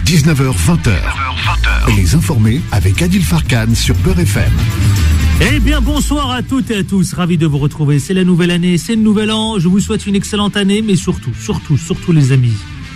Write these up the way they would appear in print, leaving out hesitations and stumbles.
19h-20h. Les informés avec Adil Farkan sur Beurre FM. Eh bien, bonsoir à toutes et à tous. Ravi de vous retrouver. C'est la nouvelle année, c'est le nouvel an. Je vous souhaite une excellente année, mais surtout, les amis,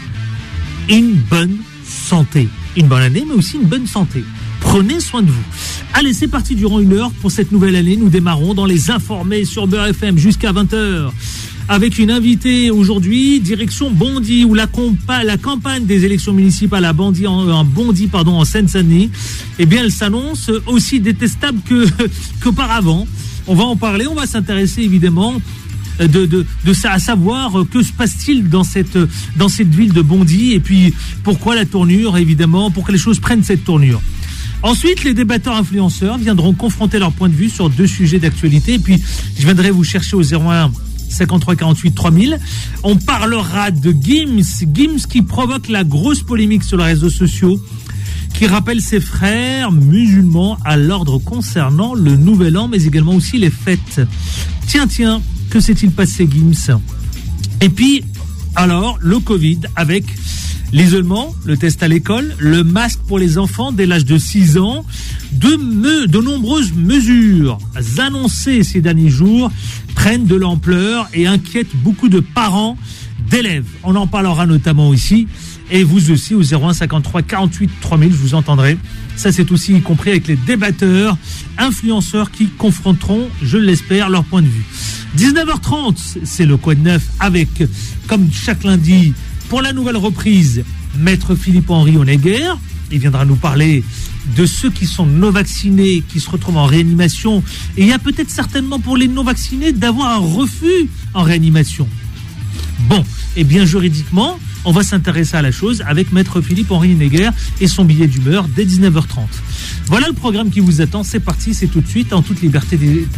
une bonne santé. Une bonne année, mais aussi une bonne santé. Prenez soin de vous. Allez, c'est parti durant une heure pour cette nouvelle année. Nous démarrons dans les informés sur Beurre FM jusqu'à 20h. Avec une invitée aujourd'hui, direction Bondy, où la campagne des élections municipales à Bondy, en Seine-Saint-Denis, eh bien, elle s'annonce aussi détestable qu'auparavant. On va en parler, on va s'intéresser évidemment de ça, à savoir que se passe-t-il dans cette ville de Bondy, et puis pourquoi la tournure, évidemment, pour que les choses prennent cette tournure. Ensuite, les débatteurs influenceurs viendront confronter leur point de vue sur 2 sujets d'actualité, et puis je viendrai vous chercher au 01 53 48 3000. On parlera de Gims qui provoque la grosse polémique sur les réseaux sociaux, qui rappelle ses frères musulmans à l'ordre concernant le nouvel an, mais également aussi les fêtes. Tiens, que s'est-il passé, Gims? Et puis, alors, le Covid avec l'isolement, le test à l'école, le masque pour les enfants dès l'âge de 6 ans, de nombreuses mesures annoncées ces derniers jours prennent de l'ampleur et inquiètent beaucoup de parents d'élèves. On en parlera notamment ici, et vous aussi au 01 53 48 3000, je vous entendrai. Ça, c'est aussi y compris avec les débatteurs, influenceurs qui confronteront, je l'espère, leur point de vue. 19h30, c'est le Quoi de Neuf avec, comme chaque lundi, pour la nouvelle reprise, Maître Philippe-Henri Honegger. Il viendra nous parler de ceux qui sont non-vaccinés, qui se retrouvent en réanimation. Et il y a peut-être certainement pour les non-vaccinés d'avoir un refus en réanimation. Bon, et bien juridiquement, on va s'intéresser à la chose avec Maître Philippe-Henri Honegger et son billet d'humeur dès 19h30. Voilà le programme qui vous attend. C'est parti, c'est tout de suite, en toute liberté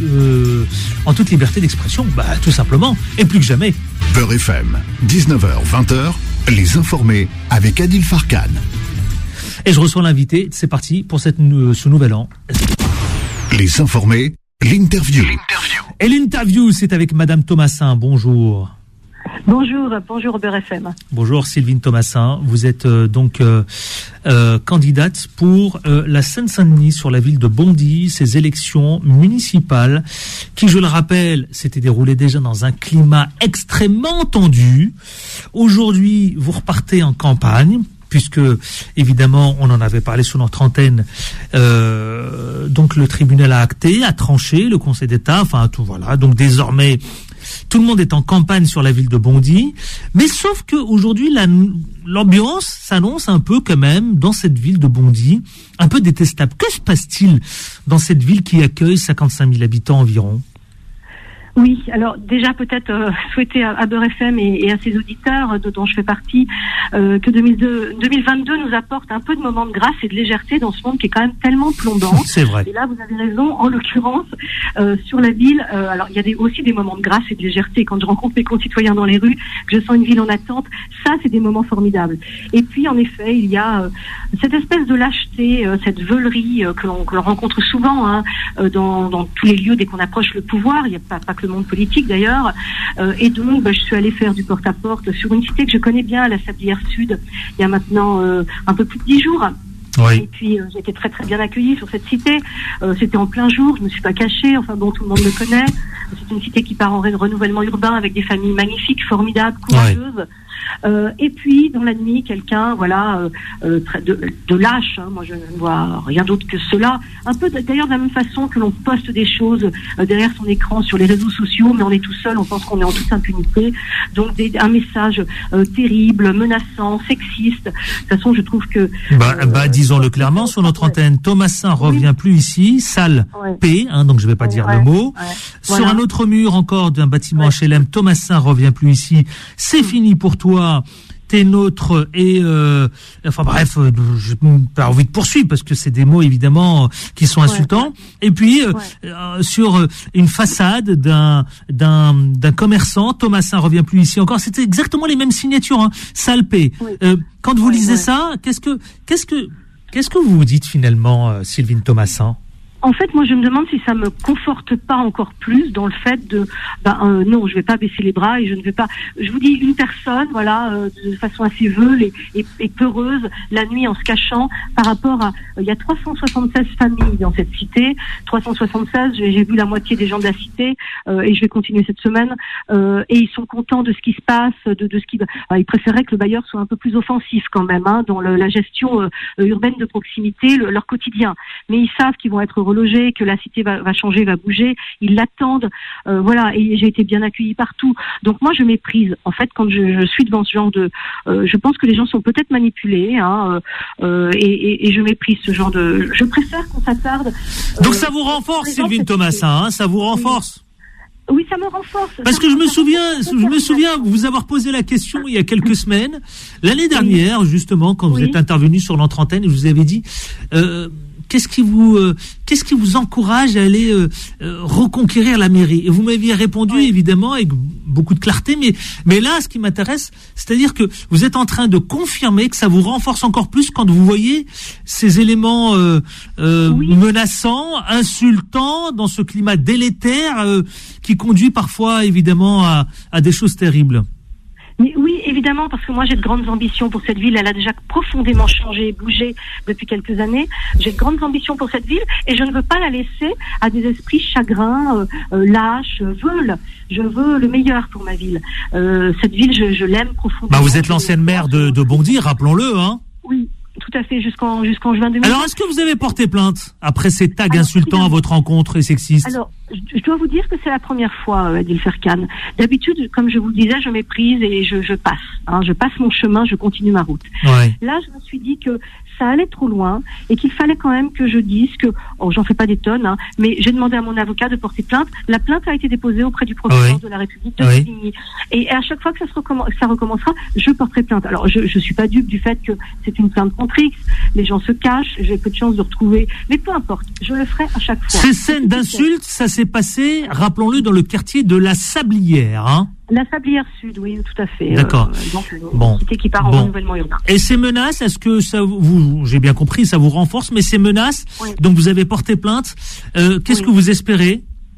d'expression, tout simplement, et plus que jamais. Beurre FM, 19h-20h, les informés avec Adil Farkan. Et je reçois l'invité, c'est parti pour ce nouvel an. Les informés, l'interview. Et l'interview, c'est avec Madame Thomassin. Bonjour. Bonjour Beurre FM. Bonjour Sylvine Thomassin. Vous êtes candidate pour la Seine-Saint-Denis sur la ville de Bondy, ces élections municipales qui, je le rappelle, s'étaient déroulées déjà dans un climat extrêmement tendu. Aujourd'hui, vous repartez en campagne, puisque, évidemment, on en avait parlé sur notre antenne, donc le tribunal a acté, a tranché, le Conseil d'État, enfin tout, voilà. Donc désormais, tout le monde est en campagne sur la ville de Bondy, mais sauf qu'aujourd'hui, l'ambiance s'annonce un peu quand même dans cette ville de Bondy, un peu détestable. Que se passe-t-il dans cette ville qui accueille 55 000 habitants environ ? Oui, alors déjà peut-être souhaiter à Beurre FM et à ses auditeurs, dont je fais partie, que 2022 nous apporte un peu de moments de grâce et de légèreté dans ce monde qui est quand même tellement plombant. C'est vrai. Et là, vous avez raison, en l'occurrence, sur la ville, alors il y a aussi des moments de grâce et de légèreté. Quand je rencontre mes concitoyens dans les rues, que je sens une ville en attente, ça c'est des moments formidables. Et puis en effet, il y a cette espèce de lâcheté, cette veulerie que l'on rencontre souvent dans tous les lieux dès qu'on approche le pouvoir. Il n'y a pas que le monde politique d'ailleurs, et donc je suis allée faire du porte-à-porte sur une cité que je connais bien, la Sablière Sud, il y a maintenant un peu plus de 10 jours. Oui. Et puis j'ai été très très bien accueillie sur cette cité. C'était en plein jour, je ne me suis pas cachée, enfin bon, tout le monde me connaît. C'est une cité qui part en renouvellement urbain avec des familles magnifiques, formidables, courageuses. Oui. Et puis dans la nuit, quelqu'un, de lâche. Moi, je ne vois rien d'autre que cela. Un peu d'ailleurs de la même façon que l'on poste des choses derrière son écran sur les réseaux sociaux, mais on est tout seul, on pense qu'on est en toute impunité. Donc un message terrible, menaçant, sexiste. De toute façon, je trouve que disons-le clairement sur notre antenne. Thomassin revient plus ici, salle P, donc je vais pas dire le mot. Sur un autre mur encore d'un bâtiment HLM, Thomassin revient plus ici. C'est fini pour toi. T'es nôtre et je n'ai pas envie de poursuivre parce que c'est des mots évidemment qui sont insultants. Et puis sur une façade d'un commerçant, Thomassin revient plus ici encore. C'était exactement les mêmes signatures, salle P. Quand vous lisez ça, qu'est-ce que vous vous dites finalement, Sylvine Thomassin? En fait, moi, je me demande si ça me conforte pas encore plus dans le fait de, non, je vais pas baisser les bras et je ne vais pas. Je vous dis, une personne, de façon assez veule et peureuse, la nuit en se cachant, par rapport à, il y a 376 familles dans cette cité, 376. J'ai vu la moitié des gens de la cité et je vais continuer cette semaine. Et ils sont contents de ce qui se passe, de ce qui. Ils préféraient que le bailleur soit un peu plus offensif quand même, dans la gestion urbaine de proximité, leur quotidien. Mais ils savent qu'ils vont être relogés, que la cité va changer, va bouger. Ils l'attendent, et j'ai été bien accueillie partout. Donc moi, je méprise. En fait, quand je suis devant ce genre de, je pense que les gens sont peut-être manipulés, et je méprise ce genre de. Je préfère qu'on s'attarde. Donc ça vous renforce, Sylvine Thomassin, ça vous renforce. Oui, ça me renforce. Parce que je me souviens vous avoir posé la question il y a quelques semaines, l'année dernière, justement, quand vous êtes intervenu sur notre antenne, et je vous avais dit, qu'est-ce qui vous encourage à aller reconquérir la mairie? Et vous m'aviez répondu, évidemment, avec beaucoup de clarté, mais là, ce qui m'intéresse, c'est-à-dire que vous êtes en train de confirmer que ça vous renforce encore plus quand vous voyez ces éléments menaçants, insultants, dans ce climat délétère qui conduit parfois, évidemment, à des choses terribles. Mais oui, évidemment, parce que moi j'ai de grandes ambitions pour cette ville. Elle a déjà profondément changé et bougé depuis quelques années. J'ai de grandes ambitions pour cette ville et je ne veux pas la laisser à des esprits chagrins, lâches, veules. Je veux le meilleur pour ma ville. Cette ville, je l'aime profondément. Vous êtes l'ancienne maire de Bondy, rappelons-le, hein. Oui. Tout à fait, jusqu'en juin 2020. Alors, est-ce que vous avez porté plainte après ces tags insultants à votre rencontre et sexistes? Alors, je dois vous dire que c'est la première fois, Adil Ferkan. D'habitude, comme je vous le disais, je méprise et je passe. Je passe mon chemin, je continue ma route. Ouais. Là, je me suis dit que ça allait trop loin et qu'il fallait quand même que je dise que, j'en fais pas des tonnes, mais j'ai demandé à mon avocat de porter plainte. La plainte a été déposée auprès du procureur de la République de Sévigny. Et à chaque fois que ça recommencera, je porterai plainte. Alors, je suis pas dupe du fait que c'est une plainte contre X. Les gens se cachent, j'ai peu de chance de retrouver. Mais peu importe, je le ferai à chaque fois. Ces scènes d'insultes, ça s'est passé, rappelons-le, dans le quartier de la Sablière, hein. La Sablière Sud, oui, tout à fait. D'accord. Une cité qui part en renouvellement urbain. Et ces menaces, est-ce que ça j'ai bien compris, ça vous renforce, mais ces menaces, donc vous avez porté plainte, qu'est-ce que vous espérez?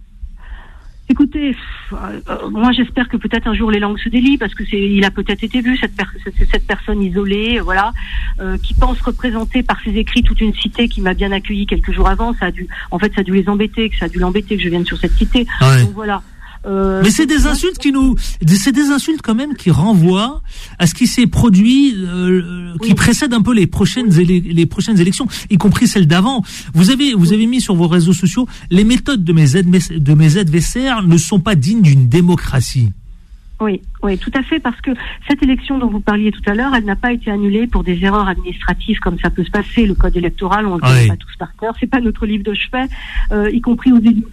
Écoutez, moi j'espère que peut-être un jour les langues se délient, parce que il a peut-être été vu cette personne isolée, qui pense représenter par ses écrits toute une cité qui m'a bien accueilli quelques jours avant. Ça a dû les embêter, que que je vienne sur cette cité. Ouais. Donc voilà. Mais c'est des insultes c'est des insultes quand même qui renvoient à ce qui s'est produit, qui précède un peu les prochaines élections, y compris celles d'avant. Vous avez mis sur vos réseaux sociaux, les méthodes de mes adversaires ne sont pas dignes d'une démocratie. Oui, tout à fait, parce que cette élection dont vous parliez tout à l'heure, elle n'a pas été annulée pour des erreurs administratives comme ça peut se passer. Le code électoral, on le connaît pas tous par cœur, c'est pas notre livre de chevet, y compris aux élus.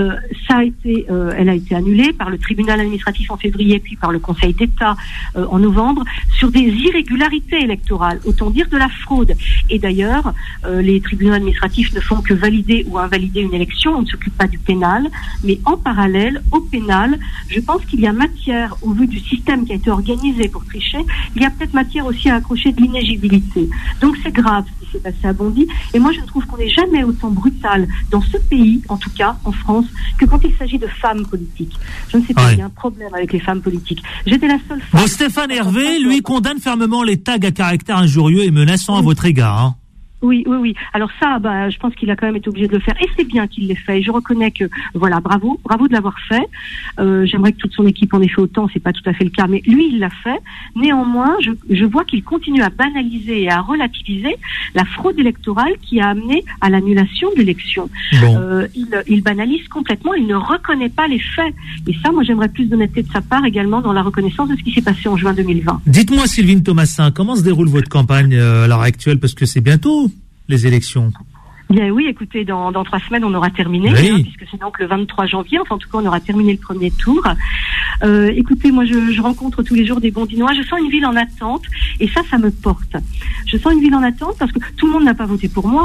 Elle a été annulée par le tribunal administratif en février, puis par le Conseil d'État en novembre, sur des irrégularités électorales, autant dire de la fraude. Et d'ailleurs, les tribunaux administratifs ne font que valider ou invalider une élection, on ne s'occupe pas du pénal, mais en parallèle, au pénal, je pense qu'il y a matière, au vu du système qui a été organisé pour tricher, il y a peut-être matière aussi à accrocher de l'inéligibilité. Donc c'est grave ce qui s'est passé à Bondy, et moi je trouve qu'on n'est jamais autant brutal dans ce pays, en tout cas en France, que quand il s'agit de femmes politiques. Je ne sais pas, il y a un problème avec les femmes politiques. J'étais la seule femme. Stéphane Hervé, lui, condamne fermement les tags à caractère injurieux et menaçant à votre égard, hein. Oui. Alors ça, je pense qu'il a quand même été obligé de le faire, et c'est bien qu'il l'ait fait. Et je reconnais que, bravo de l'avoir fait. J'aimerais que toute son équipe en ait fait autant, c'est pas tout à fait le cas, mais lui, il l'a fait. Néanmoins, je vois qu'il continue à banaliser et à relativiser la fraude électorale qui a amené à l'annulation de l'élection. Il banalise complètement, il ne reconnaît pas les faits. Et ça, moi, j'aimerais plus d'honnêteté de sa part également dans la reconnaissance de ce qui s'est passé en juin 2020. Dites-moi, Sylvine Thomassin, comment se déroule votre campagne à l'heure actuelle, parce que c'est bientôt les élections? Bien oui, écoutez, dans 3 semaines, on aura terminé, puisque c'est donc le 23 janvier, enfin en tout cas, on aura terminé le premier tour. Écoutez, moi, je rencontre tous les jours des Bondinois, je sens une ville en attente, et ça me porte. Je sens une ville en attente parce que tout le monde n'a pas voté pour moi,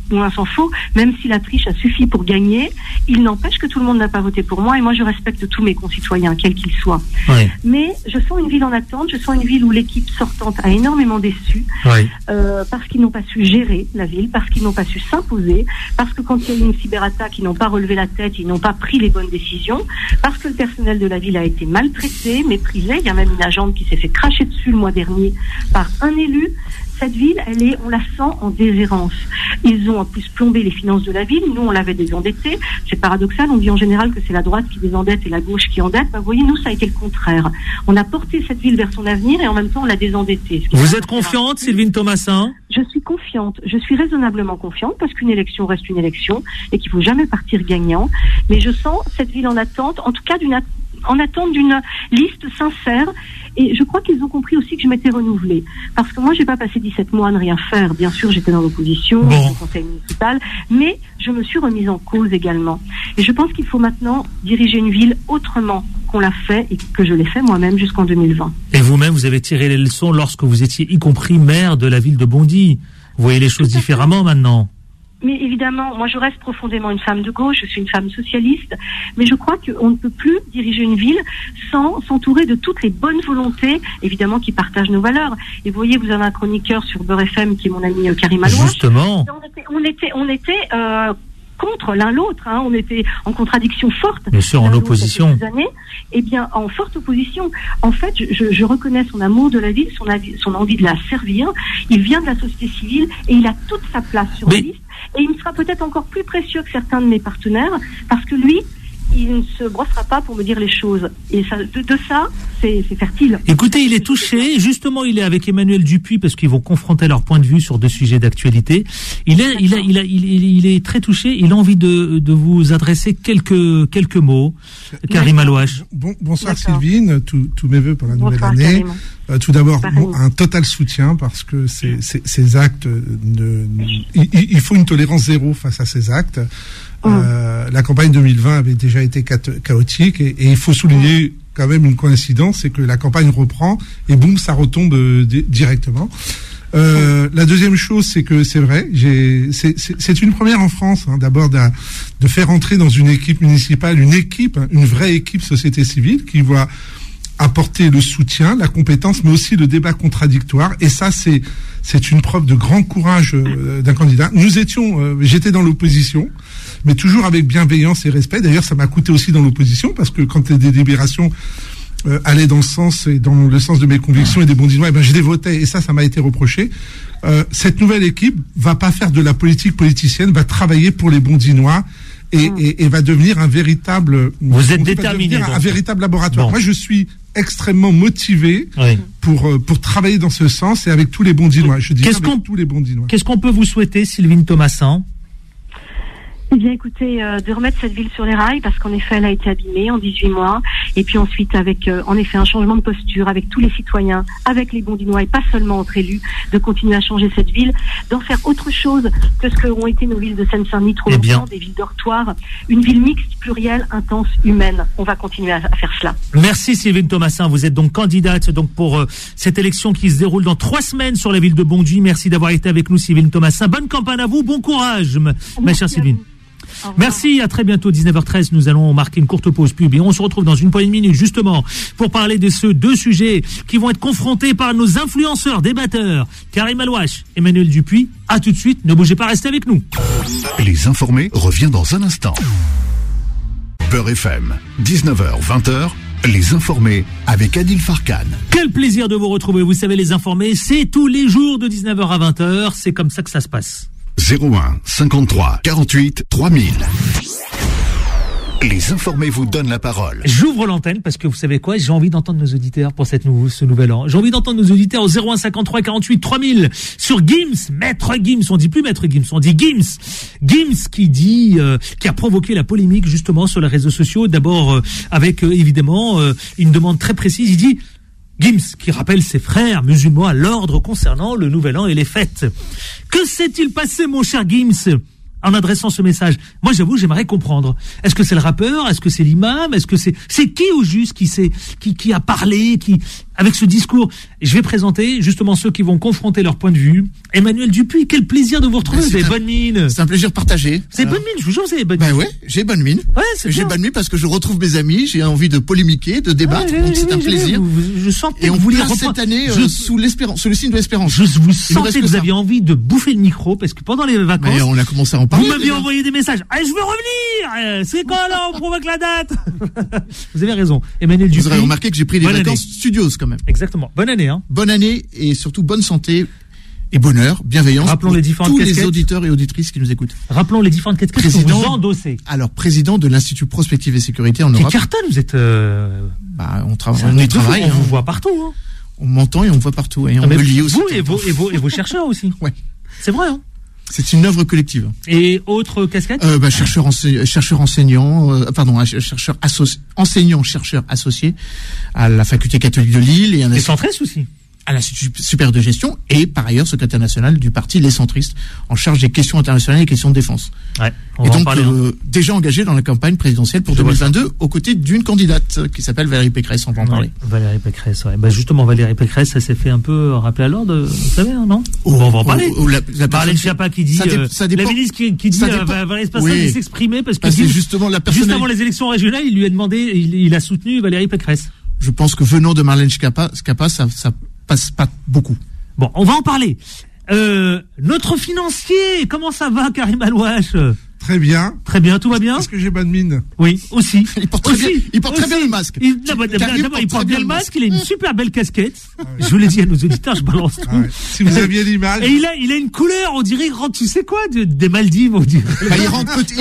un sans faux, même si la triche a suffi pour gagner, il n'empêche que tout le monde n'a pas voté pour moi et moi je respecte tous mes concitoyens, quels qu'ils soient. Oui. Mais je sens une ville en attente, je sens une ville où l'équipe sortante a énormément déçu, Oui. parce qu'ils n'ont pas su gérer la ville, parce qu'ils n'ont pas su s'imposer, parce que quand il y a eu une cyberattaque, ils n'ont pas relevé la tête, ils n'ont pas pris les bonnes décisions, parce que le personnel de la ville a été maltraité, méprisé. Il y a même une agente qui s'est fait cracher dessus le mois dernier par un élu. Cette ville, on la sent en déshérence. Ils ont en plus plombé les finances de la ville. Nous, on l'avait désendetté. C'est paradoxal. On dit en général que c'est la droite qui désendette et la gauche qui endette. Vous voyez, nous, ça a été le contraire. On a porté cette ville vers son avenir et en même temps, on l'a désendettée. Vous êtes confiante, Sylvine Thomassin ? Je suis confiante. Je suis raisonnablement confiante parce qu'une élection reste une élection et qu'il ne faut jamais partir gagnant. Mais je sens cette ville en attente, en tout cas en attente d'une liste sincère. Et je crois qu'ils ont compris aussi que je m'étais renouvelée. Parce que moi, j'ai pas passé 17 mois à ne rien faire. Bien sûr, j'étais dans l'opposition, au conseil municipal, mais je me suis remise en cause également. Et je pense qu'il faut maintenant diriger une ville autrement qu'on l'a fait et que je l'ai fait moi-même jusqu'en 2020. Et vous-même, vous avez tiré les leçons lorsque vous étiez y compris maire de la ville de Bondy. Vous voyez les choses différemment maintenant. Mais évidemment, moi je reste profondément une femme de gauche, je suis une femme socialiste, mais je crois qu'on ne peut plus diriger une ville sans s'entourer de toutes les bonnes volontés, évidemment, qui partagent nos valeurs. Et vous voyez, vous avez un chroniqueur sur Beurre FM qui est mon ami Karim Alouache. Justement. On était contre l'un l'autre, hein. On était en contradiction forte. Bien sûr, en opposition. Eh bien, en forte opposition. En fait, je reconnais son amour de la ville, son envie de la servir. Il vient de la société civile et il a toute sa place sur la liste. Et il me sera peut-être encore plus précieux que certains de mes partenaires, parce que lui, il ne se brossera pas pour me dire les choses. Et ça, de ça, c'est fertile. Écoutez, il est touché. Justement, il est avec Emmanuel Dupuis parce qu'ils vont confronter leur point de vue sur deux sujets d'actualité. Il est très touché. Il a envie de vous adresser quelques mots. Karim Alouache. Bonsoir Sylvine. Tous mes vœux pour la nouvelle année. Tout d'abord, un total soutien parce que ces actes, il faut une tolérance zéro face à ces actes. La campagne 2020 avait déjà été chaotique et il faut souligner quand même une coïncidence, c'est que la campagne reprend et boum, ça retombe directement. La deuxième chose, c'est que c'est vrai, c'est une première en France, hein, d'abord de faire entrer dans une équipe municipale, une vraie équipe société civile qui va apporter le soutien, la compétence, mais aussi le débat contradictoire. Et ça, c'est une preuve de grand courage d'un candidat. J'étais dans l'opposition, mais toujours avec bienveillance et respect. D'ailleurs, ça m'a coûté aussi dans l'opposition, parce que quand des délibérations allaient dans le sens de mes convictions et des Bondinois, je les votais, et ça m'a été reproché. Cette nouvelle équipe va pas faire de la politique politicienne, va travailler pour les Bondinois. Et va devenir un véritable... Vous êtes déterminé. Un véritable laboratoire. Bon. Moi, je suis extrêmement motivé pour travailler dans ce sens et avec tous les Bondinois. Je dis tous les Bondinois. Qu'est-ce qu'on peut vous souhaiter, Sylvine Thomassin ? Eh bien, écoutez, de remettre cette ville sur les rails, parce qu'en effet, elle a été abîmée en 18 mois. Et puis ensuite, avec, en effet, un changement de posture avec tous les citoyens, avec les Bondinois et pas seulement entre élus, de continuer à changer cette ville, d'en faire autre chose que ce qu'ont été nos villes de Seine-Saint-Denis trop longtemps, des villes dortoirs, une ville mixte, plurielle, intense, humaine. On va continuer à faire cela. Merci Sylvine Thomassin. Vous êtes donc candidate pour cette élection qui se déroule dans 3 semaines sur la ville de Bondy. Merci d'avoir été avec nous, Sylvine Thomassin. Bonne campagne à vous, bon courage, ma chère Sylvine. Merci, à très bientôt, 19h13, nous allons marquer une courte pause pub et on se retrouve dans une poignée de minutes justement pour parler de ces 2 sujets qui vont être confrontés par nos influenceurs, débatteurs, Karim Alouache, Emmanuel Dupuis. À tout de suite, ne bougez pas, restez avec nous. Les informés revient dans un instant. Beurre FM, 19h-20h. Les informés avec Adil Farkan. Quel plaisir de vous retrouver. Vous savez, les informés, c'est tous les jours de 19h à 20h. C'est comme ça que ça se passe. 01 53 48 3000. Les informés vous donnent la parole. J'ouvre l'antenne parce que vous savez quoi, j'ai envie d'entendre nos auditeurs pour ce nouvel an. J'ai envie d'entendre nos auditeurs au 01 53 48 3000 sur Gims, Maître Gims. On dit plus Maître Gims, on dit Gims. Gims qui a provoqué la polémique justement sur les réseaux sociaux. D'abord avec évidemment une demande très précise. Il dit Gims qui rappelle ses frères musulmans à l'ordre concernant le nouvel an et les fêtes. Que s'est-il passé, mon cher Gims, en adressant ce message? Moi, j'avoue, j'aimerais comprendre. Est-ce que c'est le rappeur? Est-ce que c'est l'imam? Est-ce que c'est qui au juste qui a parlé, avec ce discours? je vais présenter justement ceux qui vont confronter leur point de vue. Emmanuel Dupuis, quel plaisir de vous retrouver. Vous avez bonne mine. C'est un plaisir partagé. Vous avez bonne mine, je vous jure, vous avez bonne mine. Ben ouais, j'ai bonne mine. Ouais, c'est j'ai bien. bonne mine parce que je retrouve mes amis, j'ai envie de polémiquer, de débattre, donc c'est un plaisir. Je sens que et on vous place cette année sous le signe de l'espérance. Je vous sentais que vous aviez envie de bouffer le micro parce que pendant les vacances, mais on a commencé à en parler. Vous m'aviez envoyé des messages. Allez, je veux revenir. C'est quand là on provoque la date. Vous avez raison. Emmanuel Dupuis. Vous avez remarqué que j'ai pris des vacances studieuses quand même. Exactement. Bonne année, hein. Bonne année et surtout bonne santé et bonheur, bienveillance. Rappelons les différentes tous casquettes. Les auditeurs et auditrices qui nous écoutent. Rappelons les différentes casquettes que vous endossez. Alors, président de l'Institut Prospective et Sécurité en Europe. Quel carton, vous êtes. Bah, on travaille. On vous voit partout. Hein. On m'entend et on me voit partout et on me lit aussi. Vous et vos chercheurs aussi. Ouais. C'est vrai. Hein. C'est une œuvre collective. Et autre casquette chercheur enseignant associé à la faculté catholique de Lille et centriste aussi. À l'Institut supérieur de gestion et par ailleurs secrétaire national du parti Les Centristes en charge des questions internationales et questions de défense. Ouais, et donc déjà engagé dans la campagne présidentielle pour 2022 aux côtés d'une candidate qui s'appelle Valérie Pécresse, on va en parler. Valérie Pécresse, ouais. Bah justement Valérie Pécresse, ça s'est fait un peu rappeler à l'ordre, vous savez, non on va en parler. Marlène Schiappa qui dit, la ministre qui dit Valérie Pécresse s'exprimer parce que c'est justement la juste avant les élections régionales, il lui a demandé, il a soutenu Valérie Pécresse. Je pense que venant de Marlène Schiappa, ça passe pas beaucoup. Bon, on va en parler. Notre financier, comment ça va, Karim Alouache? Très bien. Très bien, tout va bien? Est-ce que j'ai bonne mine? Oui, aussi. Il porte très bien le masque. D'abord, il porte bien le masque, il a une super belle casquette. Ouais. Je vous l'ai dit à nos auditeurs, je balance tout. Ouais. Si vous aviez l'image. Et il a une couleur, on dirait, tu sais quoi, des Maldives, on dirait. Bah, il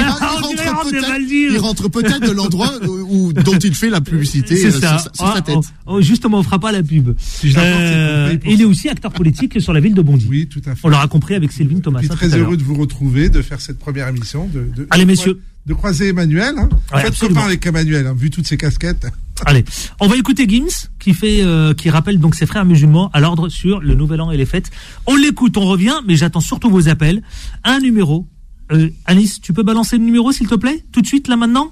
rentre peut-être de l'endroit dont il fait la publicité. C'est ça. Sur sa tête. Justement, on fera pas la pub. Si je il est aussi acteur politique sur la ville de Bondy. Oui, tout à fait. On l'aura compris avec Sylvine Thomas. Je suis très heureux de vous retrouver, de faire cette première émission. Allez, messieurs. De croiser Emmanuel. Hein. Ouais, faites copain avec Emmanuel, hein, vu toutes ces casquettes. Allez, on va écouter Gims qui rappelle donc ses frères musulmans à l'ordre sur le Nouvel An et les fêtes. On l'écoute, on revient, mais j'attends surtout vos appels. Un numéro. Anis, tu peux balancer le numéro s'il te plaît, tout de suite là maintenant.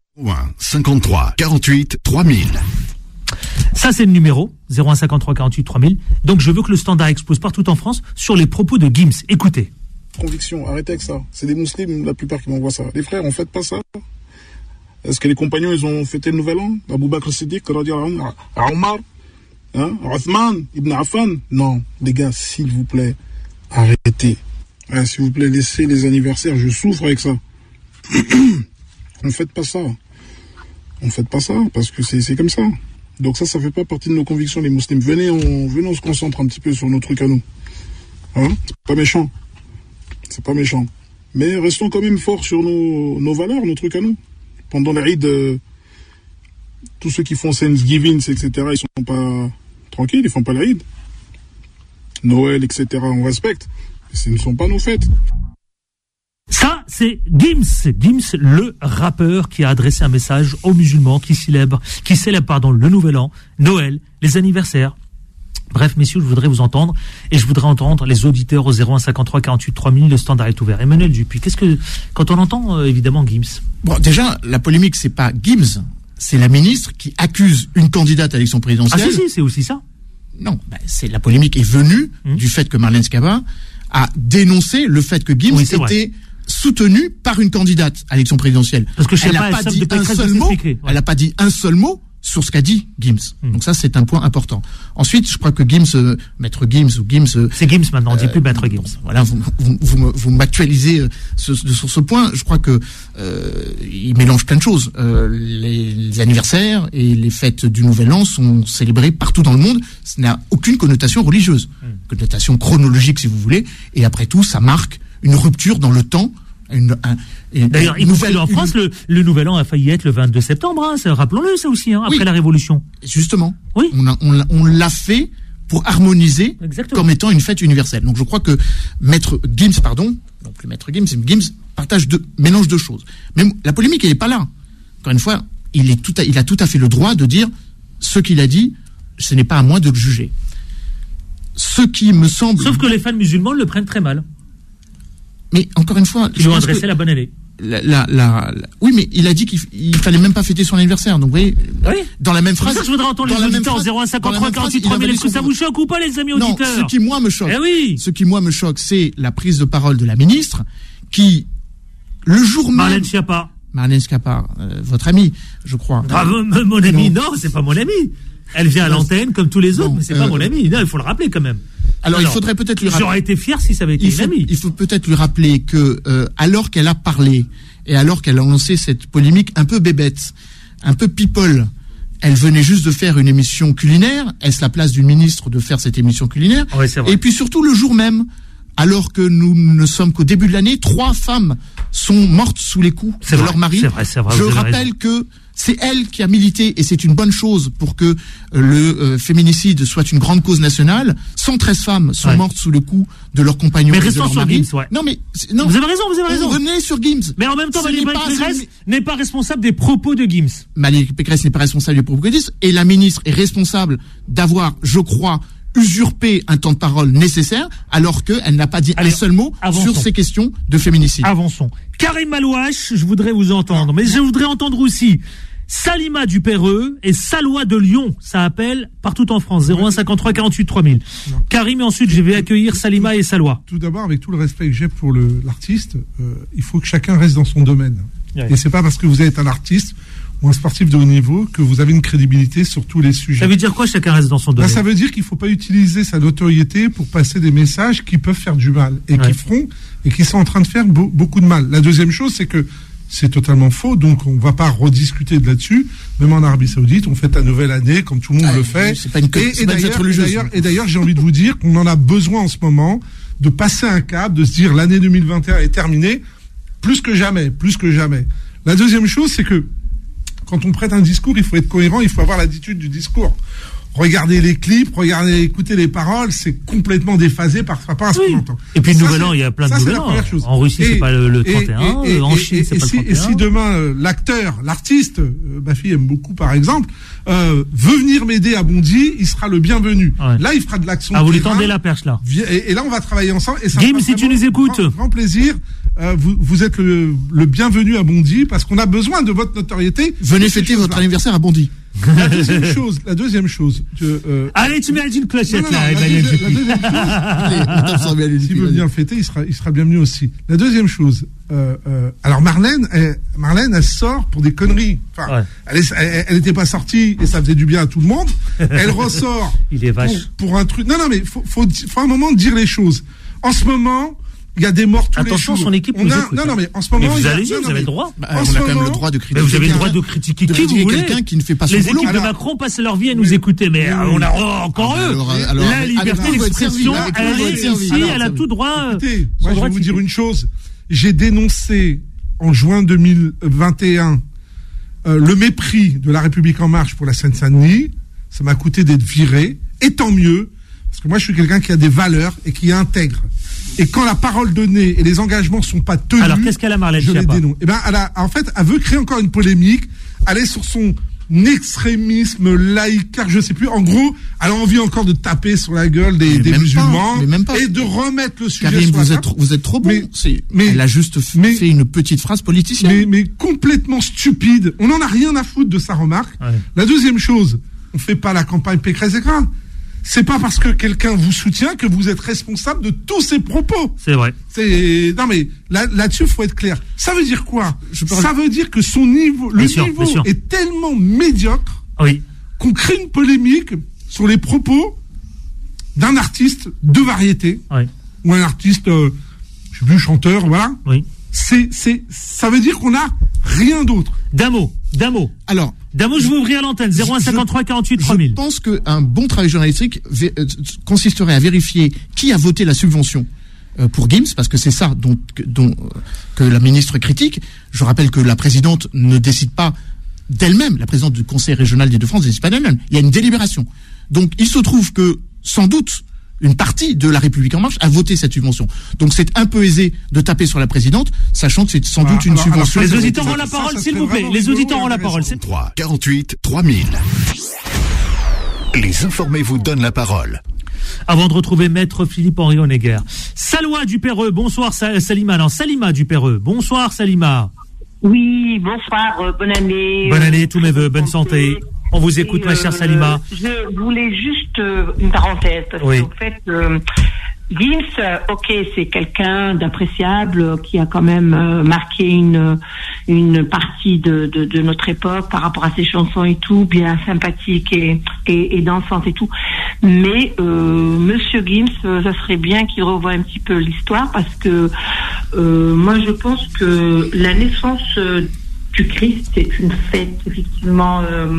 53 48 3000. Ça c'est le numéro 01 53 48 3000. Donc je veux que le standard explose partout en France sur les propos de Gims. Écoutez. Conviction, arrêtez avec ça. C'est des musulmans, la plupart qui m'envoient ça. Les frères, on fête pas ça. Est-ce que les compagnons, ils ont fêté le nouvel an? Abou Bakr Siddiq, à Omar, Othman, Ibn Affan? Non, les gars, s'il vous plaît, arrêtez. S'il vous plaît, laissez les anniversaires, je souffre avec ça. On fête pas ça. On fête pas ça, parce que c'est comme ça. Donc ça fait pas partie de nos convictions, les musulmans. Venez, on se concentre un petit peu sur nos trucs à nous. Hein? C'est pas méchant. C'est pas méchant. Mais restons quand même forts sur nos valeurs, nos trucs à nous. Pendant l'Eid, tous ceux qui font Thanksgiving, etc., ils sont pas tranquilles, ils font pas l'Eid. Noël, etc., on respecte. Mais ce ne sont pas nos fêtes. Ça, c'est Gims, le rappeur qui a adressé un message aux musulmans qui célèbrent le Nouvel An, Noël, les anniversaires. Bref, messieurs, je voudrais vous entendre et je voudrais entendre les auditeurs au 01 53 48 3000. Le standard est ouvert. Emmanuel Dupuis, quand on entend évidemment Gims? Bon, déjà, la polémique, c'est pas Gims, c'est la ministre qui accuse une candidate à l'élection présidentielle. Ah si, c'est aussi ça. Non, c'est la polémique est venue du fait que Marlène Schiappa a dénoncé le fait que Gims était soutenu par une candidate à l'élection présidentielle. Parce que elle n'a pas dit un seul mot. Elle n'a pas dit un seul mot sur ce qu'a dit Gims. Donc ça, c'est un point important. Ensuite, je crois que Gims, Maître Gims ou Gims... C'est Gims maintenant, on ne dit plus Maître Gims. Voilà, vous m'actualisez sur ce point. Je crois que il mélange plein de choses. Les anniversaires et les fêtes du Nouvel An sont célébrés partout dans le monde. Ça n'a aucune connotation religieuse. Connotation chronologique, si vous voulez. Et après tout, ça marque une rupture dans le temps. D'ailleurs, en France, le Nouvel An a failli être le 22 septembre, hein, rappelons-le ça aussi, après la Révolution. Justement, oui. On l'a fait pour harmoniser comme étant une fête universelle. Donc je crois que Maître Gims, non plus Maître Gims, mélange deux choses. Mais la polémique, elle n'est pas là. Encore une fois, il a tout à fait le droit de dire ce qu'il a dit, ce n'est pas à moi de le juger. Ce qui me semble... Sauf que les fans musulmans le prennent très mal. Mais encore une fois... Ils lui ont adressé la bonne année. oui, mais il a dit qu'il fallait même pas fêter son anniversaire. Donc, vous voyez, dans la même phrase. Je voudrais entendre les auditeurs 0153 48 3000. Est-ce que ça vous choque ou pas, les amis auditeurs? Non, ce qui, moi, me choque. Ce qui, moi, me choque, c'est la prise de parole de la ministre qui, le jour même. Marlène Schiappa, votre amie, je crois. Mon ami, non, c'est pas mon ami. Elle vient à l'antenne comme tous les autres, mais c'est pas mon ami. Non, il faut le rappeler quand même. Alors, il faudrait peut-être lui rappeler. J'aurais été fier si ça avait été une amie. Il faut peut-être lui rappeler que, alors qu'elle a parlé, et alors qu'elle a lancé cette polémique un peu bébête, un peu people, elle venait juste de faire une émission culinaire. Est-ce la place d'une ministre de faire cette émission culinaire? Oui, c'est vrai. Et puis surtout le jour même, alors que nous ne sommes qu'au début de l'année, 3 femmes sont mortes sous les coups de leur mari. C'est vrai, je rappelle que c'est elle qui a milité, et c'est une bonne chose pour que le féminicide soit une grande cause nationale. 113 femmes sont mortes sous le coup de leurs compagnons et de leur mari. Non, vous avez raison. Revenez sur Gims. Mais en même temps, Valérie Pécresse n'est pas responsable des propos de Gims. Valérie Pécresse n'est pas responsable des propos de Gims, et la ministre est responsable d'avoir, je crois, usurper un temps de parole nécessaire, alors qu'elle n'a pas dit un seul mot sur ces questions de féminicide. Avançons. Karim Malouache, je voudrais vous entendre, mais je voudrais entendre aussi Salima du Perreux et Salwa de Lyon. Ça appelle partout en France. 0153 48 3000. Karim, et ensuite je vais accueillir Salima et Salwa. Tout d'abord, avec tout le respect que j'ai pour l'artiste, il faut que chacun reste dans son domaine. Ouais. Et c'est pas parce que vous êtes un artiste ou un sportif de haut niveau que vous avez une crédibilité sur tous les sujets. Ça veut dire quoi, chacun reste dans son domaine? Ça veut dire qu'il ne faut pas utiliser sa notoriété pour passer des messages qui peuvent faire du mal et qui feront et qui sont en train de faire beaucoup de mal. La deuxième chose, c'est que c'est totalement faux, donc on ne va pas rediscuter de là-dessus. Même en Arabie Saoudite, on fête la nouvelle année comme tout le monde le fait. C'est pas une fête religieuse. Et d'ailleurs, j'ai envie de vous dire qu'on en a besoin en ce moment de passer un cap, de se dire l'année 2021 est terminée, plus que jamais. La deuxième chose, c'est que quand on prête un discours, il faut être cohérent, il faut avoir l'attitude du discours. Regardez les clips, écoutez les paroles, c'est complètement déphasé par rapport à ce qu'on entend. Et puis le nouvel an, il y a plein de nouvel an. En Russie, c'est pas le 31, en Chine, c'est pas le 31. Et si demain, l'artiste, ma fille aime beaucoup par exemple, veut venir m'aider à Bondy, il sera le bienvenu. Ouais. Là, il fera de l'action. Vous lui tendez la perche là. Et là, on va travailler ensemble. Gims, si tu nous écoutes. Grand plaisir. Vous êtes le bienvenu à Bondy parce qu'on a besoin de votre notoriété. Venez fêter votre anniversaire à Bondy. La deuxième chose. Allez, tu mets une clochette là, Emmanuel. S'il veut venir le fêter, il sera bienvenu aussi. La deuxième chose. Alors Marlène, elle sort pour des conneries. Enfin, elle n'était pas sortie et ça faisait du bien à tout le monde. Elle ressort. Il est vache. Pour un truc. Non, mais faut un moment dire les choses. En ce moment, il y a des morts tous les jours. Attention, son équipe nous écoute. Non, mais en ce moment... Mais vous avez le droit. On a quand même le droit de critiquer. Vous avez le droit de critiquer qui vous voulez. Quelqu'un qui ne fait pas son boulot. Les équipes de Macron passent leur vie à nous écouter, mais on a encore eux. La liberté d'expression, elle est ici, elle a tout droit. Écoutez, moi je vais vous dire une chose. J'ai dénoncé en juin 2021 le mépris de La République En Marche pour la Seine-Saint-Denis. Ça m'a coûté d'être viré. Et tant mieux, parce que moi je suis quelqu'un qui a des valeurs et qui est intègre. Et quand la parole donnée et les engagements sont pas tenus, alors qu'est-ce qu'elle a, Marlène Schiappa? Je les dénonce. Eh ben, elle veut créer encore une polémique. Elle est sur son extrémisme laïcaire, je sais plus. En gros, elle a envie encore de taper sur la gueule des musulmans et de remettre le sujet. Karim, vous êtes trop bon. Mais elle a juste fait une petite phrase politicienne. Mais complètement stupide. On n'en a rien à foutre de sa remarque. Ouais. La deuxième chose, on fait pas la campagne Pécresse-Écrin. C'est pas parce que quelqu'un vous soutient que vous êtes responsable de tous ses propos. C'est vrai. Non mais là-dessus, faut être clair. Ça veut dire quoi? Ça veut dire que son niveau, le niveau est tellement médiocre qu'on crée une polémique sur les propos d'un artiste de variété ou un artiste, je sais plus, chanteur, voilà. Oui. Ça veut dire qu'on n'a rien d'autre. D'un mot. Alors, je vais ouvrir l'antenne. 0153 48 3000. Je pense qu'un bon travail journalistique consisterait à vérifier qui a voté la subvention pour Gims, parce que c'est ça que la ministre critique. Je rappelle que la présidente ne décide pas d'elle-même. La présidente du Conseil régional d'Île-de-France ne décide pas d'elle-même. Il y a une délibération. Donc, il se trouve que, sans doute, une partie de La République En Marche a voté cette subvention. Donc c'est un peu aisé de taper sur la présidente, sachant que c'est sans doute une subvention. Les auditeurs ont la parole, s'il vous plaît. Les auditeurs ont la parole. 3 48 3000. Les informés vous donnent la parole. avant de retrouver Maître Philippe-Henri Honegger. Salwa du Perreux, bonsoir Salima. Non, Salima du Perreux, bonsoir Salima. Oui, bonsoir, bonne année. Bonne année, tous mes voeux, bonne santé. On vous écoute, ma chère Salima. Je voulais juste une parenthèse, parce qu'en fait, Gims, ok, c'est quelqu'un d'appréciable qui a quand même marqué une partie de notre époque par rapport à ses chansons et tout, bien sympathique et dansante et tout. Mais Monsieur Gims, ça serait bien qu'il revoie un petit peu l'histoire, parce que moi je pense que la naissance du Christ, c'est une fête effectivement.